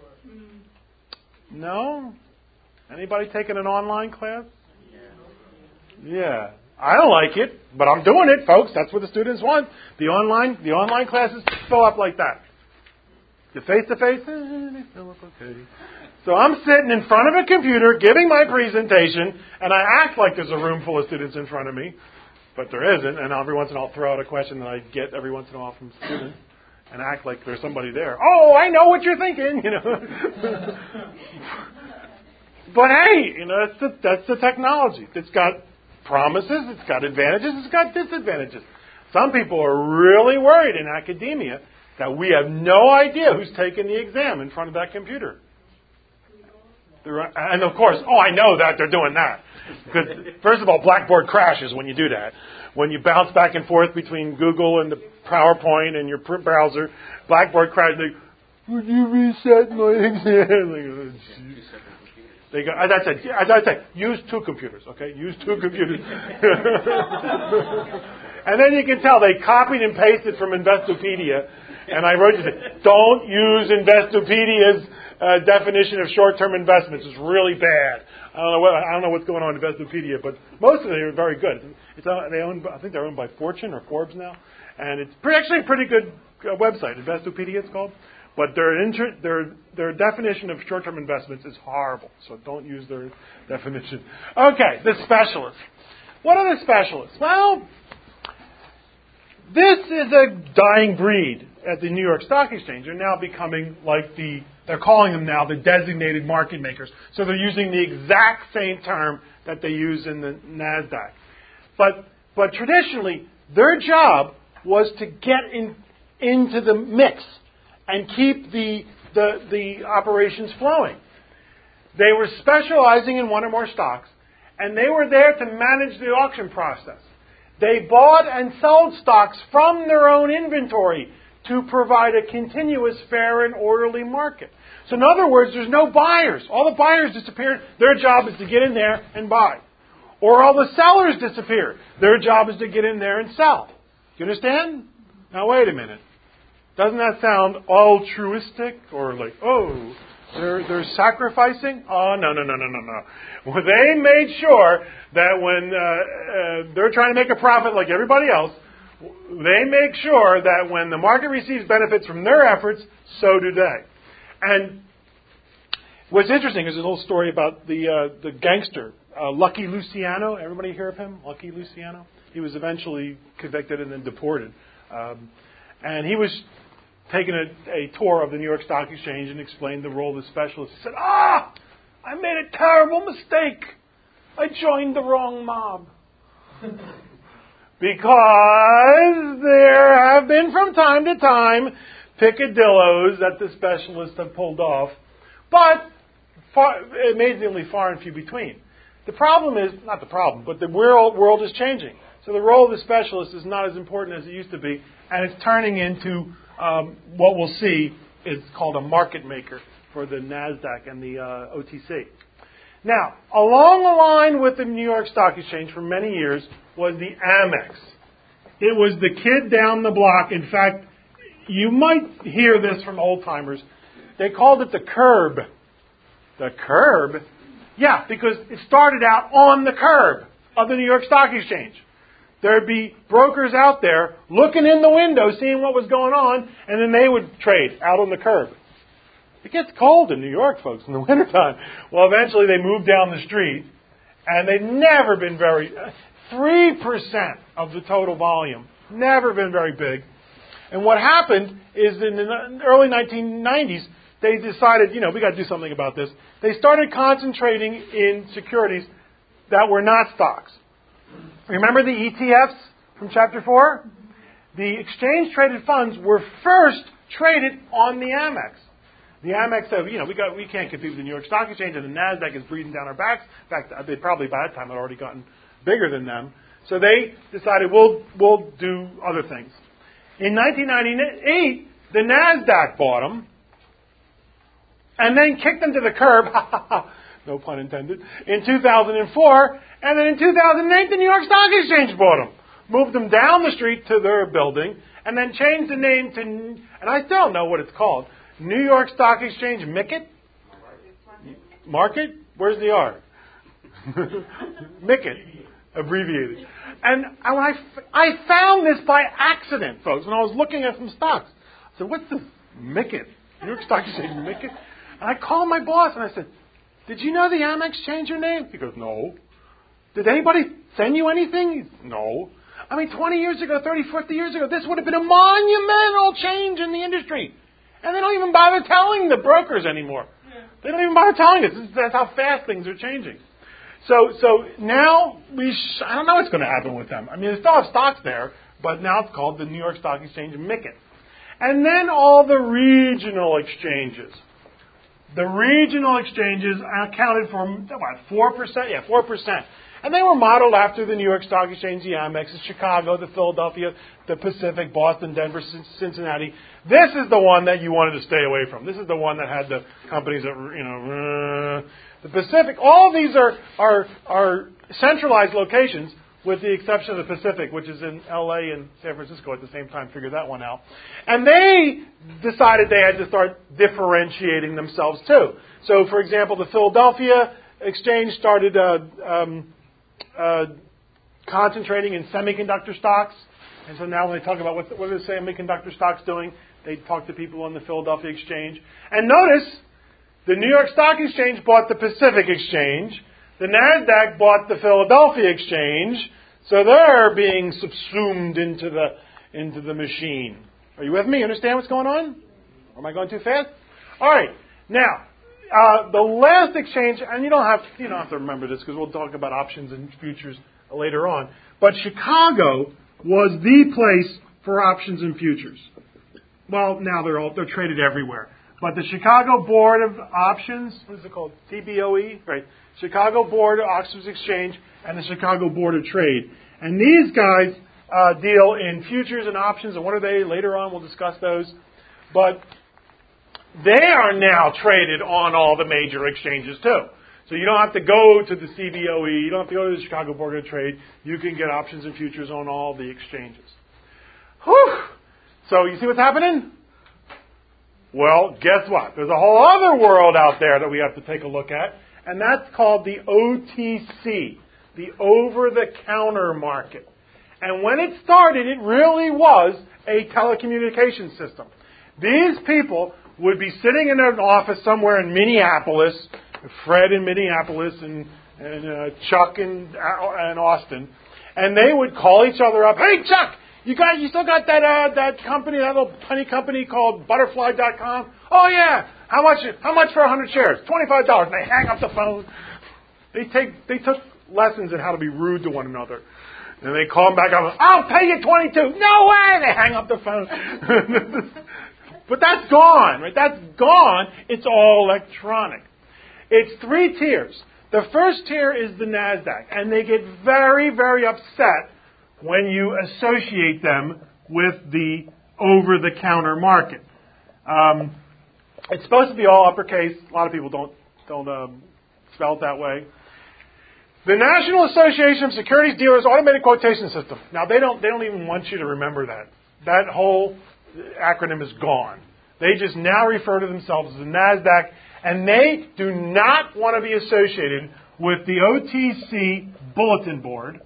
No? Anybody taking an online class? Yeah. I don't like it, but I'm doing it, folks. That's what the students want. The online, the online classes fill up like that. The face-to-face, eh, they fill up okay. So I'm sitting in front of a computer giving my presentation, and I act like there's a room full of students in front of me, but there isn't. And every once in a while I'll throw out a question that I get every once in a while from students and act like there's somebody there. Oh, I know what you're thinking, you know. But hey, you know, that's the, that's the technology. It's got promises, it's got advantages, it's got disadvantages. Some people are really worried in academia that we have no idea who's taking the exam in front of that computer. And of course, oh, I know that they're doing that. Because first of all, Blackboard crashes when you do that. When you bounce back and forth between Google and the PowerPoint and your browser, Blackboard crashes. Like, would you reset my exam? Like, oh, they go, as I said, as I said, use two computers, okay? Use two computers. And then you can tell they copied and pasted from Investopedia. And I wrote you, don't use Investopedia's uh, definition of short-term investments. It's really bad. I don't know what I don't know what's going on in Investopedia, but most of them are very good. It's uh, they own, I think they're owned by Fortune or Forbes now, and it's pretty, actually a pretty good uh, website. Investopedia, it's called. But their, inter- their their definition of short-term investments is horrible, so don't use their definition. Okay, the specialists. What are the specialists? Well, this is a dying breed at the New York Stock Exchange. They're now becoming like the, they're calling them now the designated market makers. So they're using the exact same term that they use in the NASDAQ. But but traditionally, their job was to get in, into the mix and keep the, the, the operations flowing. They were specializing in one or more stocks, and they were there to manage the auction process. They bought and sold stocks from their own inventory to provide a continuous, fair, and orderly market. So in other words, there's no buyers. All the buyers disappeared. Their job is to get in there and buy. Or all the sellers disappeared. Their job is to get in there and sell. Do you understand? Now wait a minute. Doesn't that sound altruistic? Or like, oh, they're, they're sacrificing? Oh, no, no, no, no, no, no. Well, they made sure that when uh, uh, they're trying to make a profit like everybody else, they make sure that when the market receives benefits from their efforts, so do they. And what's interesting is a little story about the uh, the gangster, uh, Lucky Luciano. Everybody hear of him? Lucky Luciano? He was eventually convicted and then deported. Um, and he was taking a, a tour of the New York Stock Exchange and explained the role of the specialist. He said, ah, I made a terrible mistake. I joined the wrong mob. Because there have been from time to time picadillos that the specialists have pulled off, but far, amazingly far and few between. The problem is, not the problem, but the world, world is changing. So the role of the specialist is not as important as it used to be, and it's turning into um, what we'll see is called a market maker for the NASDAQ and the uh, O T C. Now, along the line with the New York Stock Exchange for many years was the Amex. It was the kid down the block. In fact, you might hear this from old-timers. They called it the curb. The curb? Yeah, because it started out on the curb of the New York Stock Exchange. There'd be brokers out there looking in the window, seeing what was going on, and then they would trade out on the curb. It gets cold in New York, folks, in the wintertime. Well, eventually they moved down the street, and they've never been very... three percent of the total volume. Never been very big. And what happened is in the early nineteen nineties, they decided, you know, we got to do something about this. They started concentrating in securities that were not stocks. Remember the E T Fs from Chapter four? The exchange-traded funds were first traded on the Amex. The Amex said, you know, we got we can't compete with the New York Stock Exchange, and the NASDAQ is breathing down our backs. In fact, they probably by that time had already gotten bigger than them. So they decided we'll we'll do other things. In nineteen ninety-eight, the NASDAQ bought them, and then kicked them to the curb. No pun intended. In two thousand four, and then in two thousand eight, the New York Stock Exchange bought them, moved them down the street to their building, and then changed the name to, and I still don't know what it's called, New York Stock Exchange Mickett? Market? Where's the R? Mickett, abbreviated. And I, I found this by accident, folks, when I was looking at some stocks. I said, what's this Mickett? New York Stock Exchange Mickett? And I called my boss and I said, did you know the Amex changed your name? He goes, no. Did anybody send you anything? He said, no. I mean, twenty years ago, thirty, forty years ago, this would have been a monumental change in the industry. And they don't even bother telling the brokers anymore. Yeah. They don't even bother telling us. This is, that's how fast things are changing. So so now, we sh- I don't know what's going to happen with them. I mean, they still have stocks there, but now it's called the New York Stock Exchange Mickett. And then all the regional exchanges. The regional exchanges accounted for, what, four percent? Yeah, four percent. And they were modeled after the New York Stock Exchange, the Amex, the Chicago, the Philadelphia, the Pacific, Boston, Denver, Cincinnati. This is the one that you wanted to stay away from. This is the one that had the companies that were, you know, the Pacific. All of these are, are, are centralized locations, with the exception of the Pacific, which is in L A and San Francisco at the same time. Figure that one out. And they decided they had to start differentiating themselves too. So, for example, the Philadelphia Exchange started uh, um, uh, concentrating in semiconductor stocks. And so now when they talk about what, the, what are the semiconductor stocks doing, they talk to people on the Philadelphia Exchange. And notice, the New York Stock Exchange bought the Pacific Exchange. The NASDAQ bought the Philadelphia Exchange. So they're being subsumed into the into the machine. Are you with me? Understand what's going on? Or am I going too fast? All right. Now, uh, the last exchange, and you don't have you don't have to remember this because we'll talk about options and futures later on. But Chicago was the place for options and futures. Well, now they're all they're traded everywhere. But the Chicago Board of Options, what is it called? C B O E, right? Chicago Board of Options Exchange and the Chicago Board of Trade. And these guys uh, deal in futures and options, and what are they? Later on we'll discuss those. But they are now traded on all the major exchanges too. So you don't have to go to the C B O E, you don't have to go to the Chicago Board of Trade. You can get options and futures on all the exchanges. Whew! So you see what's happening? Well, guess what? There's a whole other world out there that we have to take a look at, and that's called the O T C, the over-the-counter market. And when it started, it really was a telecommunications system. These people would be sitting in an office somewhere in Minneapolis, Fred in Minneapolis and, and uh, Chuck in, uh, in Austin, and they would call each other up, hey, Chuck! You got, you still got that uh, that company, that little tiny company called Butterfly dot com? Oh yeah, how much? How much for a hundred shares? Twenty-five dollars. And they hang up the phone. They take, they took lessons in how to be rude to one another, and they call them back up. I'll pay you twenty-two. No way. They hang up the phone. But that's gone, right? That's gone. It's all electronic. It's three tiers. The first tier is the NASDAQ, and they get very, very upset when you associate them with the over-the-counter market. Um, it's supposed to be all uppercase. A lot of people don't don't um, spell it that way. The National Association of Securities Dealers Automated Quotation System. Now they don't they don't even want you to remember that. That whole acronym is gone. They just now refer to themselves as the NASDAQ, and they do not want to be associated with the O T C Bulletin Board,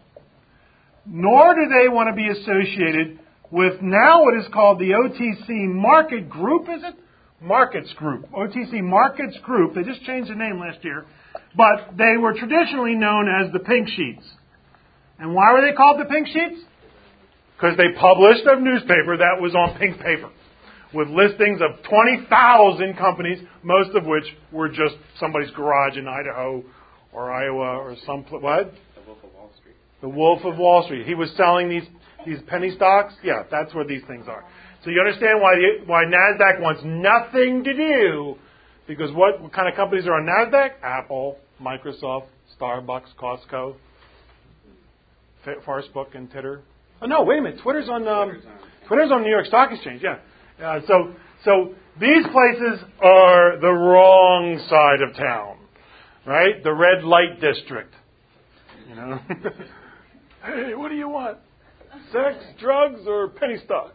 nor do they want to be associated with now what is called the O T C Market Group, is it? Markets Group. O T C Markets Group. They just changed the name last year. But they were traditionally known as the Pink Sheets. And why were they called the Pink Sheets? Because they published a newspaper that was on pink paper. with listings of twenty thousand companies, most of which were just somebody's garage in Idaho or Iowa or some pl- what? The Wolf of Wall Street. The Wolf of Wall Street. He was selling these these penny stocks. Yeah, that's where these things are. So you understand why the, why NASDAQ wants nothing to do, because what, what kind of companies are on NASDAQ? Apple, Microsoft, Starbucks, Costco, Facebook, and Twitter. Oh no, wait a minute. Twitter's on um, Twitter's on New York Stock Exchange. Yeah. Uh, so so these places are the wrong side of town, right? The red light district. You know. Hey, what do you want? Sex, drugs, or penny stocks?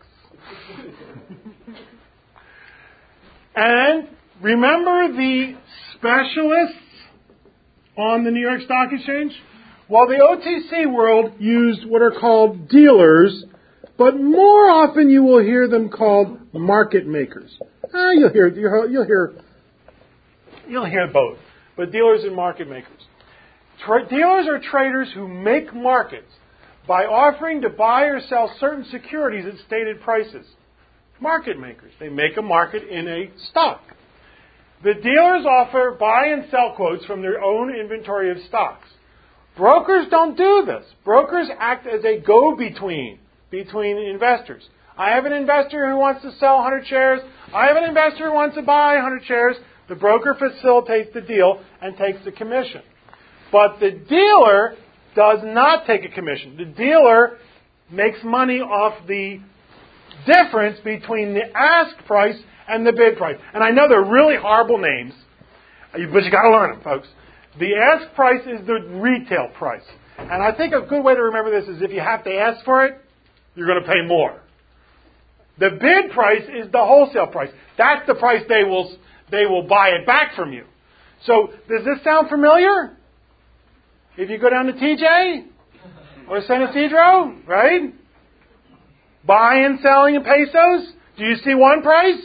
And remember the specialists on the New York Stock Exchange? Well, the O T C world used what are called dealers, but more often you will hear them called market makers. Ah, you'll hear you'll hear you'll hear both, but dealers and market makers. Tra- dealers are traders who make markets by offering to buy or sell certain securities at stated prices. Market makers. They make a market in a stock. The dealers offer buy and sell quotes from their own inventory of stocks. Brokers don't do this. Brokers act as a go-between between investors. I have an investor who wants to sell one hundred shares. I have an investor who wants to buy one hundred shares. The broker facilitates the deal and takes the commission. But the dealer does not take a commission. The dealer makes money off the difference between the ask price and the bid price. And I know they're really horrible names, but you got to learn them, folks. The ask price is the retail price. And I think a good way to remember this is if you have to ask for it, you're going to pay more. The bid price is the wholesale price. That's the price they will they will buy it back from you. So does this sound familiar? If you go down to T J or San Isidro, right? Buying and selling in pesos, do you see one price?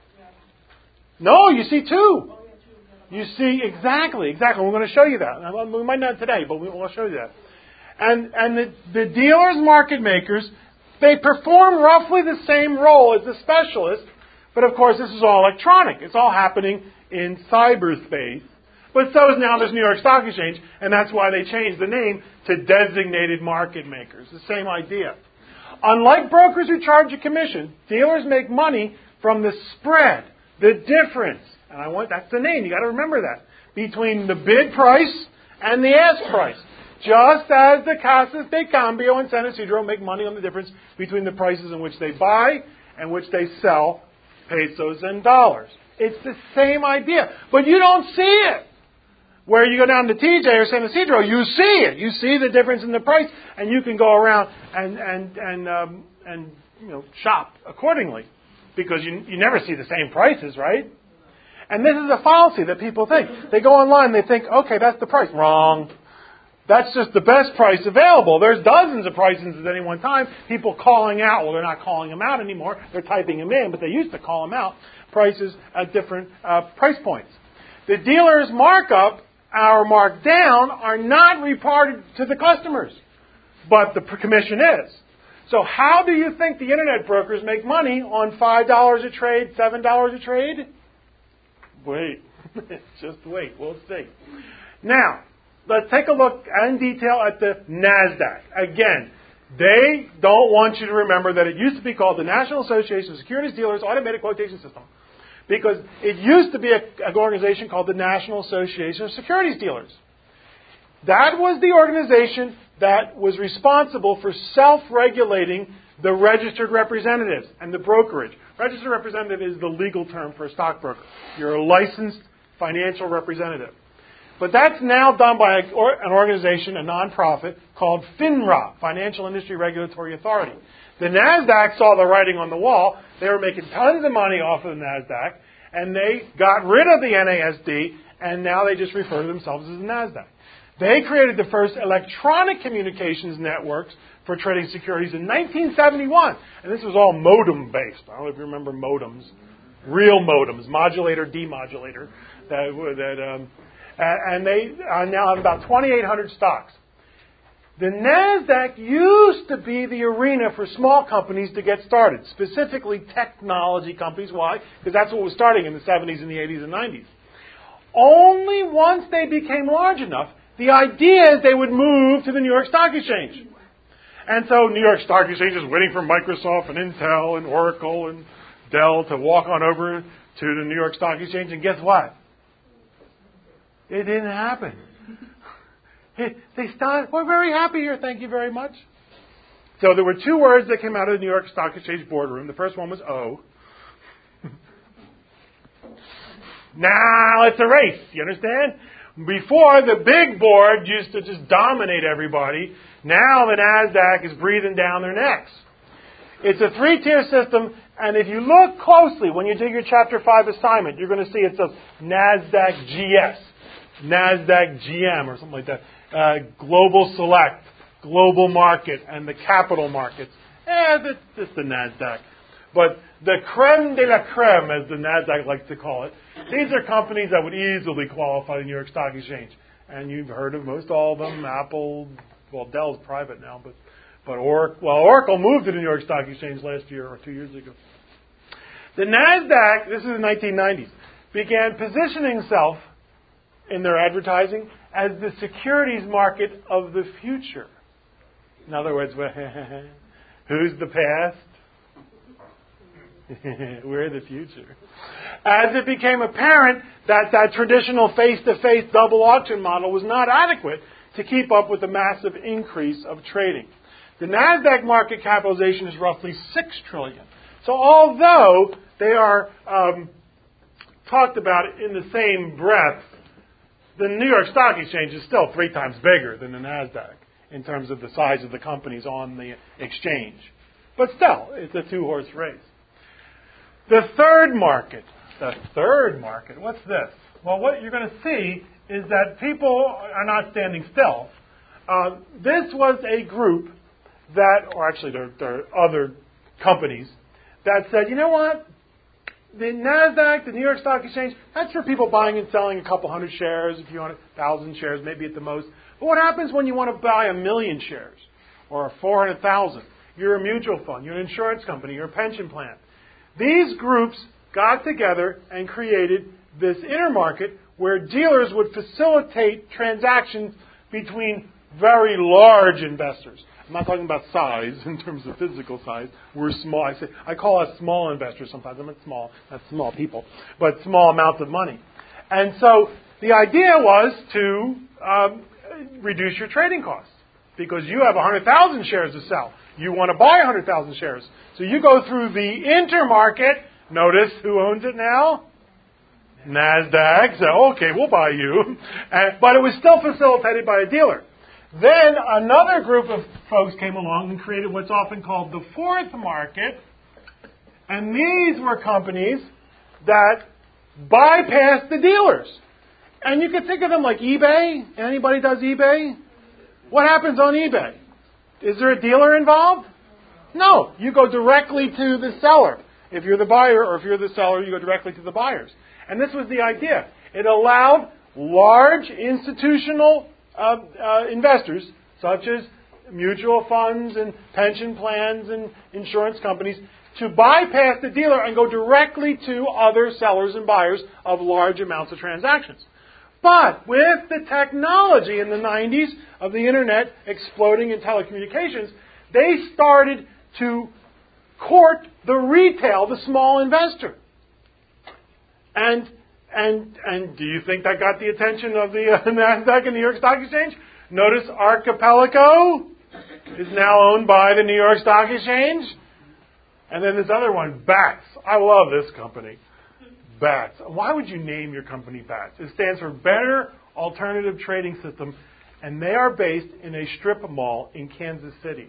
No, you see two. You see, exactly, exactly. We're going to show you that. We might not today, but we will show you that. And and the, the dealers, market makers, they perform roughly the same role as the specialist, but of course this is all electronic. It's all happening in cyberspace. But so is now this New York Stock Exchange, and that's why they changed the name to Designated Market Makers. The same idea. Unlike brokers who charge a commission, dealers make money from the spread, the difference. And I want that's the name. You got to remember that between the bid price and the ask price. Just as the Casas de Cambio and San Isidro make money on the difference between the prices in which they buy and which they sell pesos and dollars. It's the same idea, but you don't see it. Where you go down to T J or San Isidro, you see it. You see the difference in the price, and you can go around and and and um, and you know shop accordingly, because you you never see the same prices, right? And this is a fallacy that people think. They go online, they think, okay, that's the price. Wrong. That's just the best price available. There's dozens of prices at any one time. People calling out. Well, they're not calling them out anymore. They're typing them in, but they used to call them out. Prices at different uh, price points. The dealer's markup, our markdown, are not reported to the customers, but the commission is. So how do you think the internet brokers make money on five dollars a trade, seven dollars a trade? Wait. Just wait. We'll see. Now, let's take a look in detail at the NASDAQ. Again, they don't want you to remember that it used to be called the National Association of Securities Dealers Automated Quotation System, because it used to be a, an organization called the National Association of Securities Dealers. That was the organization that was responsible for self-regulating the registered representatives and the brokerage. Registered representative is the legal term for a stockbroker. You're a licensed financial representative. But that's now done by a, or, an organization, a nonprofit, called FINRA, Financial Industry Regulatory Authority. The NASDAQ saw the writing on the wall. They were making tons of money off of the NASDAQ, and they got rid of the N A S D, and now they just refer to themselves as the NASDAQ. They created the first electronic communications networks for trading securities in nineteen seventy-one. And this was all modem-based. I don't know if you remember modems. Real modems, modulator, demodulator. That, that, um, and they uh, now have about twenty-eight hundred stocks. The NASDAQ used to be the arena for small companies to get started, specifically technology companies. Why? Because that's what was starting in the seventies and the eighties and nineties. Only once they became large enough, the idea is they would move to the New York Stock Exchange. And so New York Stock Exchange is waiting for Microsoft and Intel and Oracle and Dell to walk on over to the New York Stock Exchange. And guess what? It didn't happen. They started, we're very happy here, thank you very much. So there were two words that came out of the New York Stock Exchange boardroom. The first one was O. Now it's a race, you understand? Before, the big board used to just dominate everybody. Now the NASDAQ is breathing down their necks. It's a three-tier system, and if you look closely when you do your Chapter five assignment, you're going to see it says NASDAQ G S, NASDAQ G M, or something like that. Uh, Global Select, Global Market, and the Capital Markets. Eh, it's just the NASDAQ. But the creme de la creme, as the NASDAQ likes to call it, these are companies that would easily qualify the New York Stock Exchange. And you've heard of most all of them. Apple, well, Dell's private now, but but Oracle, well, Oracle moved to the New York Stock Exchange last year or two years ago. The NASDAQ, this is the nineteen nineties, began positioning itself in their advertising as the securities market of the future. In other words, who's the past? We're the future. As it became apparent that that traditional face-to-face double auction model was not adequate to keep up with the massive increase of trading. The NASDAQ market capitalization is roughly six trillion dollars. So although they are um, talked about in the same breath, the New York Stock Exchange is still three times bigger than the NASDAQ in terms of the size of the companies on the exchange. But still, it's a two-horse race. The third market, the third market, what's this? Well, what you're going to see is that people are not standing still. Uh, this was a group that, or actually there, there are other companies, that said, you know what? The NASDAQ, the New York Stock Exchange, that's for people buying and selling a couple hundred shares, a few hundred thousand shares, maybe at the most. But what happens when you want to buy a million shares or four hundred thousand? You're a mutual fund, you're an insurance company, you're a pension plan. These groups got together and created this intermarket where dealers would facilitate transactions between very large investors. I'm not talking about size in terms of physical size. We're small. I say I call us small investors sometimes. I'm not small, not small people, but small amounts of money. And so the idea was to um, reduce your trading costs because you have one hundred thousand shares to sell. You want to buy one hundred thousand shares. So you go through the intermarket. Notice who owns it now? NASDAQ. So, okay, we'll buy you. Uh, but it was still facilitated by a dealer. Then another group of folks came along and created what's often called the fourth market. And these were companies that bypassed the dealers. And you can think of them like eBay. Anybody does eBay? What happens on eBay? Is there a dealer involved? No. You go directly to the seller. If you're the buyer or if you're the seller, you go directly to the buyers. And this was the idea. It allowed large institutional uh, uh, investors, such as mutual funds and pension plans and insurance companies, to bypass the dealer and go directly to other sellers and buyers of large amounts of transactions. But with the technology in the nineties of the Internet exploding in telecommunications, they started to court the retail, the small investor. And and and do you think that got the attention of the uh, NASDAQ and New York Stock Exchange? Notice Archipelago is now owned by the New York Stock Exchange. And then this other one, BATS. I love this company. BATS. Why would you name your company BATS? It stands for Better Alternative Trading System, and they are based in a strip mall in Kansas City.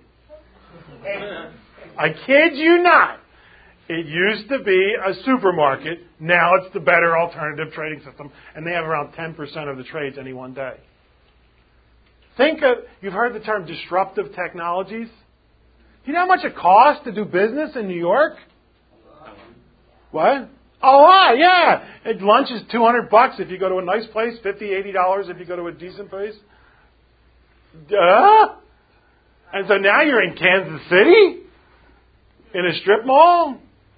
I kid you not. It used to be a supermarket. Now it's the Better Alternative Trading System, and they have around ten percent of the trades any one day. Think of, you've heard the term disruptive technologies. You know how much it costs to do business in New York? What? A lot, yeah. And lunch is two hundred bucks if you go to a nice place, fifty, eighty dollars if you go to a decent place. Duh. And so now you're in Kansas City? In a strip mall?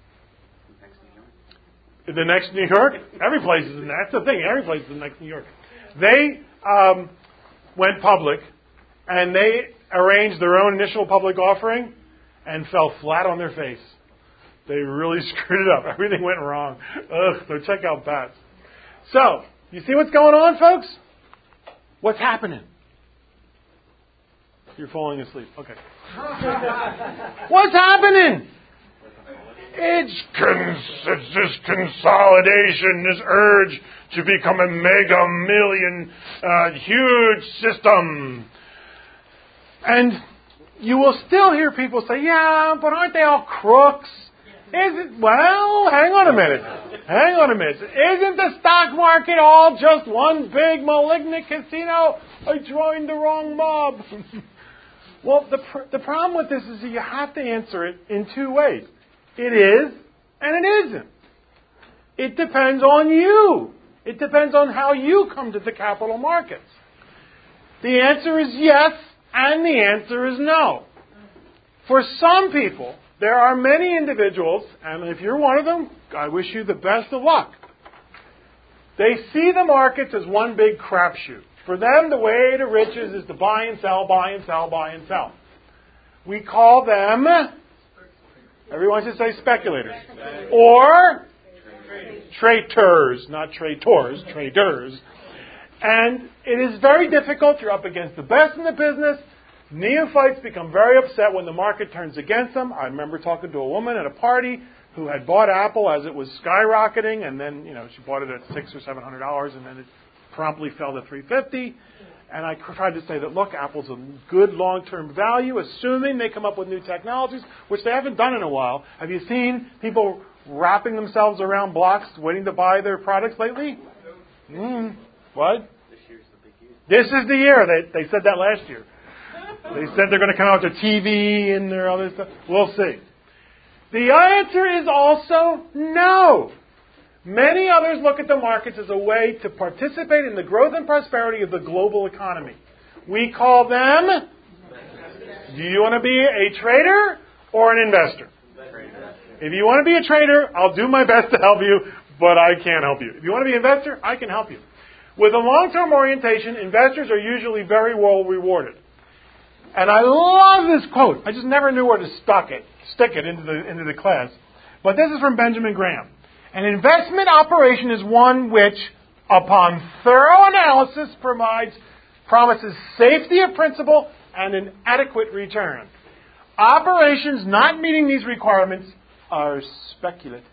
In the next New York? Every place is in that. That's the thing. Every place is in the next New York. They um, went public, and they arranged their own initial public offering and fell flat on their face. They really screwed it up. Everything went wrong. Ugh, so check out Bats. So, you see what's going on, folks? What's happening? You're falling asleep. Okay. What's happening? It's, cons- it's this consolidation, this urge to become a mega million, uh, huge system. And you will still hear people say, yeah, but aren't they all crooks? Is it? Well, hang on a minute. Hang on a minute. Isn't the stock market all just one big malignant casino? I joined the wrong mob. Well, the pr- the problem with this is that you have to answer it in two ways. It is and it isn't. It depends on you. It depends on how you come to the capital markets. The answer is yes and the answer is no. For some people, there are many individuals, and if you're one of them, I wish you the best of luck. They see the markets as one big crapshoot. For them, the way to riches is to buy and sell, buy and sell, buy and sell. We call them, everyone should say speculators. Or traitors, not traitors, traders. And it is very difficult. You're up against the best in the business. Neophytes become very upset when the market turns against them. I remember talking to a woman at a party who had bought Apple as it was skyrocketing, and then, you know, she bought it at six or seven hundred dollars, and then it promptly fell to three fifty. And I tried to say that, look, Apple's a good long-term value, assuming they come up with new technologies, which they haven't done in a while. Have you seen people wrapping themselves around blocks waiting to buy their products lately? Mm. What? This year's the big year. This is the year. They, they said that last year. They said they're going to come out with their T V and their other stuff. We'll see. The answer is also no. Many others look at the markets as a way to participate in the growth and prosperity of the global economy. We call them, do you want to be a trader or an investor? If you want to be a trader, I'll do my best to help you, but I can't help you. If you want to be an investor, I can help you. With a long-term orientation, investors are usually very well rewarded. And I love this quote. I just never knew where to stuck it, stick it into the into the class. But this is from Benjamin Graham. An investment operation is one which, upon thorough analysis, provides promises safety of principal and an adequate return. Operations not meeting these requirements are speculative.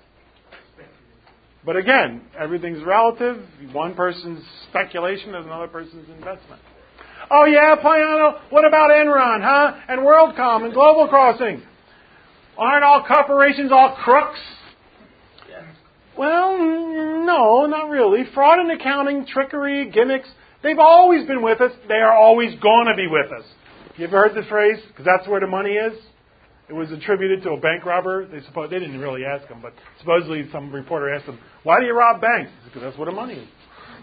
But again, everything's relative. One person's speculation is another person's investment. Oh yeah, Payano, what about Enron, huh? And WorldCom and Global Crossing? Aren't all corporations all crooks? Yes. Well, no, not really. Fraud in accounting, trickery, gimmicks, they've always been with us. They are always going to be with us. You ever heard the phrase, because that's where the money is? It was attributed to a bank robber. They suppose they didn't really ask him, but supposedly some reporter asked him, why do you rob banks? Because that's where the money is.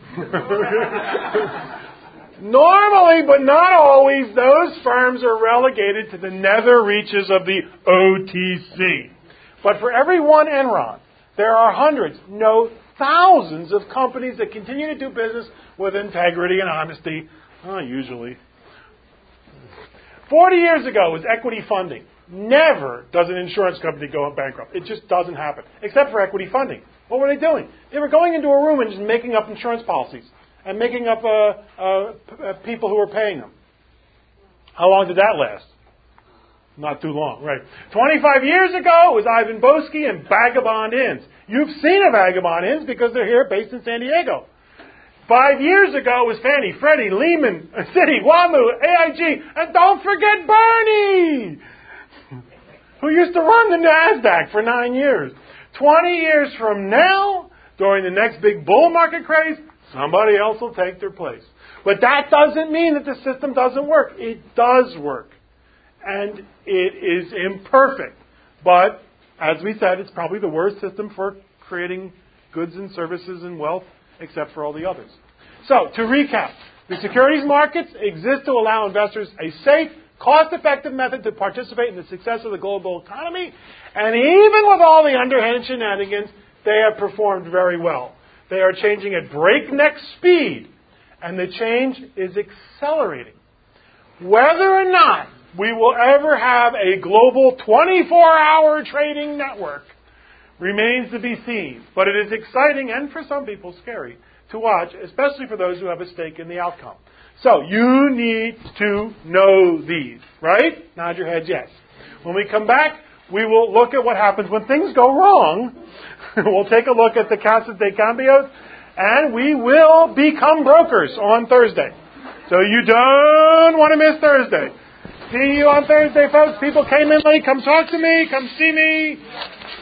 Normally, but not always, those firms are relegated to the nether reaches of the O T C. But for every one Enron, there are hundreds, no thousands of companies that continue to do business with integrity and honesty, uh, usually. Forty years ago was equity funding. Never does an insurance company go bankrupt. It just doesn't happen, except for equity funding. What were they doing? They were going into a room and just making up insurance policies and making up uh, uh, p- uh, people who were paying them. How long did that last? Not too long, right. twenty-five years ago, it was Ivan Boesky and Vagabond Inns. You've seen a Vagabond Inns because they're here based in San Diego. Five years ago, it was Fannie, Freddie, Lehman, Citi, WAMU, A I G, and don't forget Bernie, who used to run the NASDAQ for nine years. twenty years from now, during the next big bull market craze, somebody else will take their place. But that doesn't mean that the system doesn't work. It does work. And it is imperfect. But, as we said, it's probably the worst system for creating goods and services and wealth, except for all the others. So, to recap, the securities markets exist to allow investors a safe, cost-effective method to participate in the success of the global economy. And even with all the underhand shenanigans, they have performed very well. They are changing at breakneck speed, and the change is accelerating. Whether or not we will ever have a global twenty-four hour trading network remains to be seen. But it is exciting and for some people scary to watch, especially for those who have a stake in the outcome. So you need to know these, right? Nod your heads yes. When we come back, we will look at what happens when things go wrong. We'll take a look at the Casas de Cambios, and we will become brokers on Thursday. So you don't want to miss Thursday. See you on Thursday, folks. People came in late. Come talk to me. Come see me.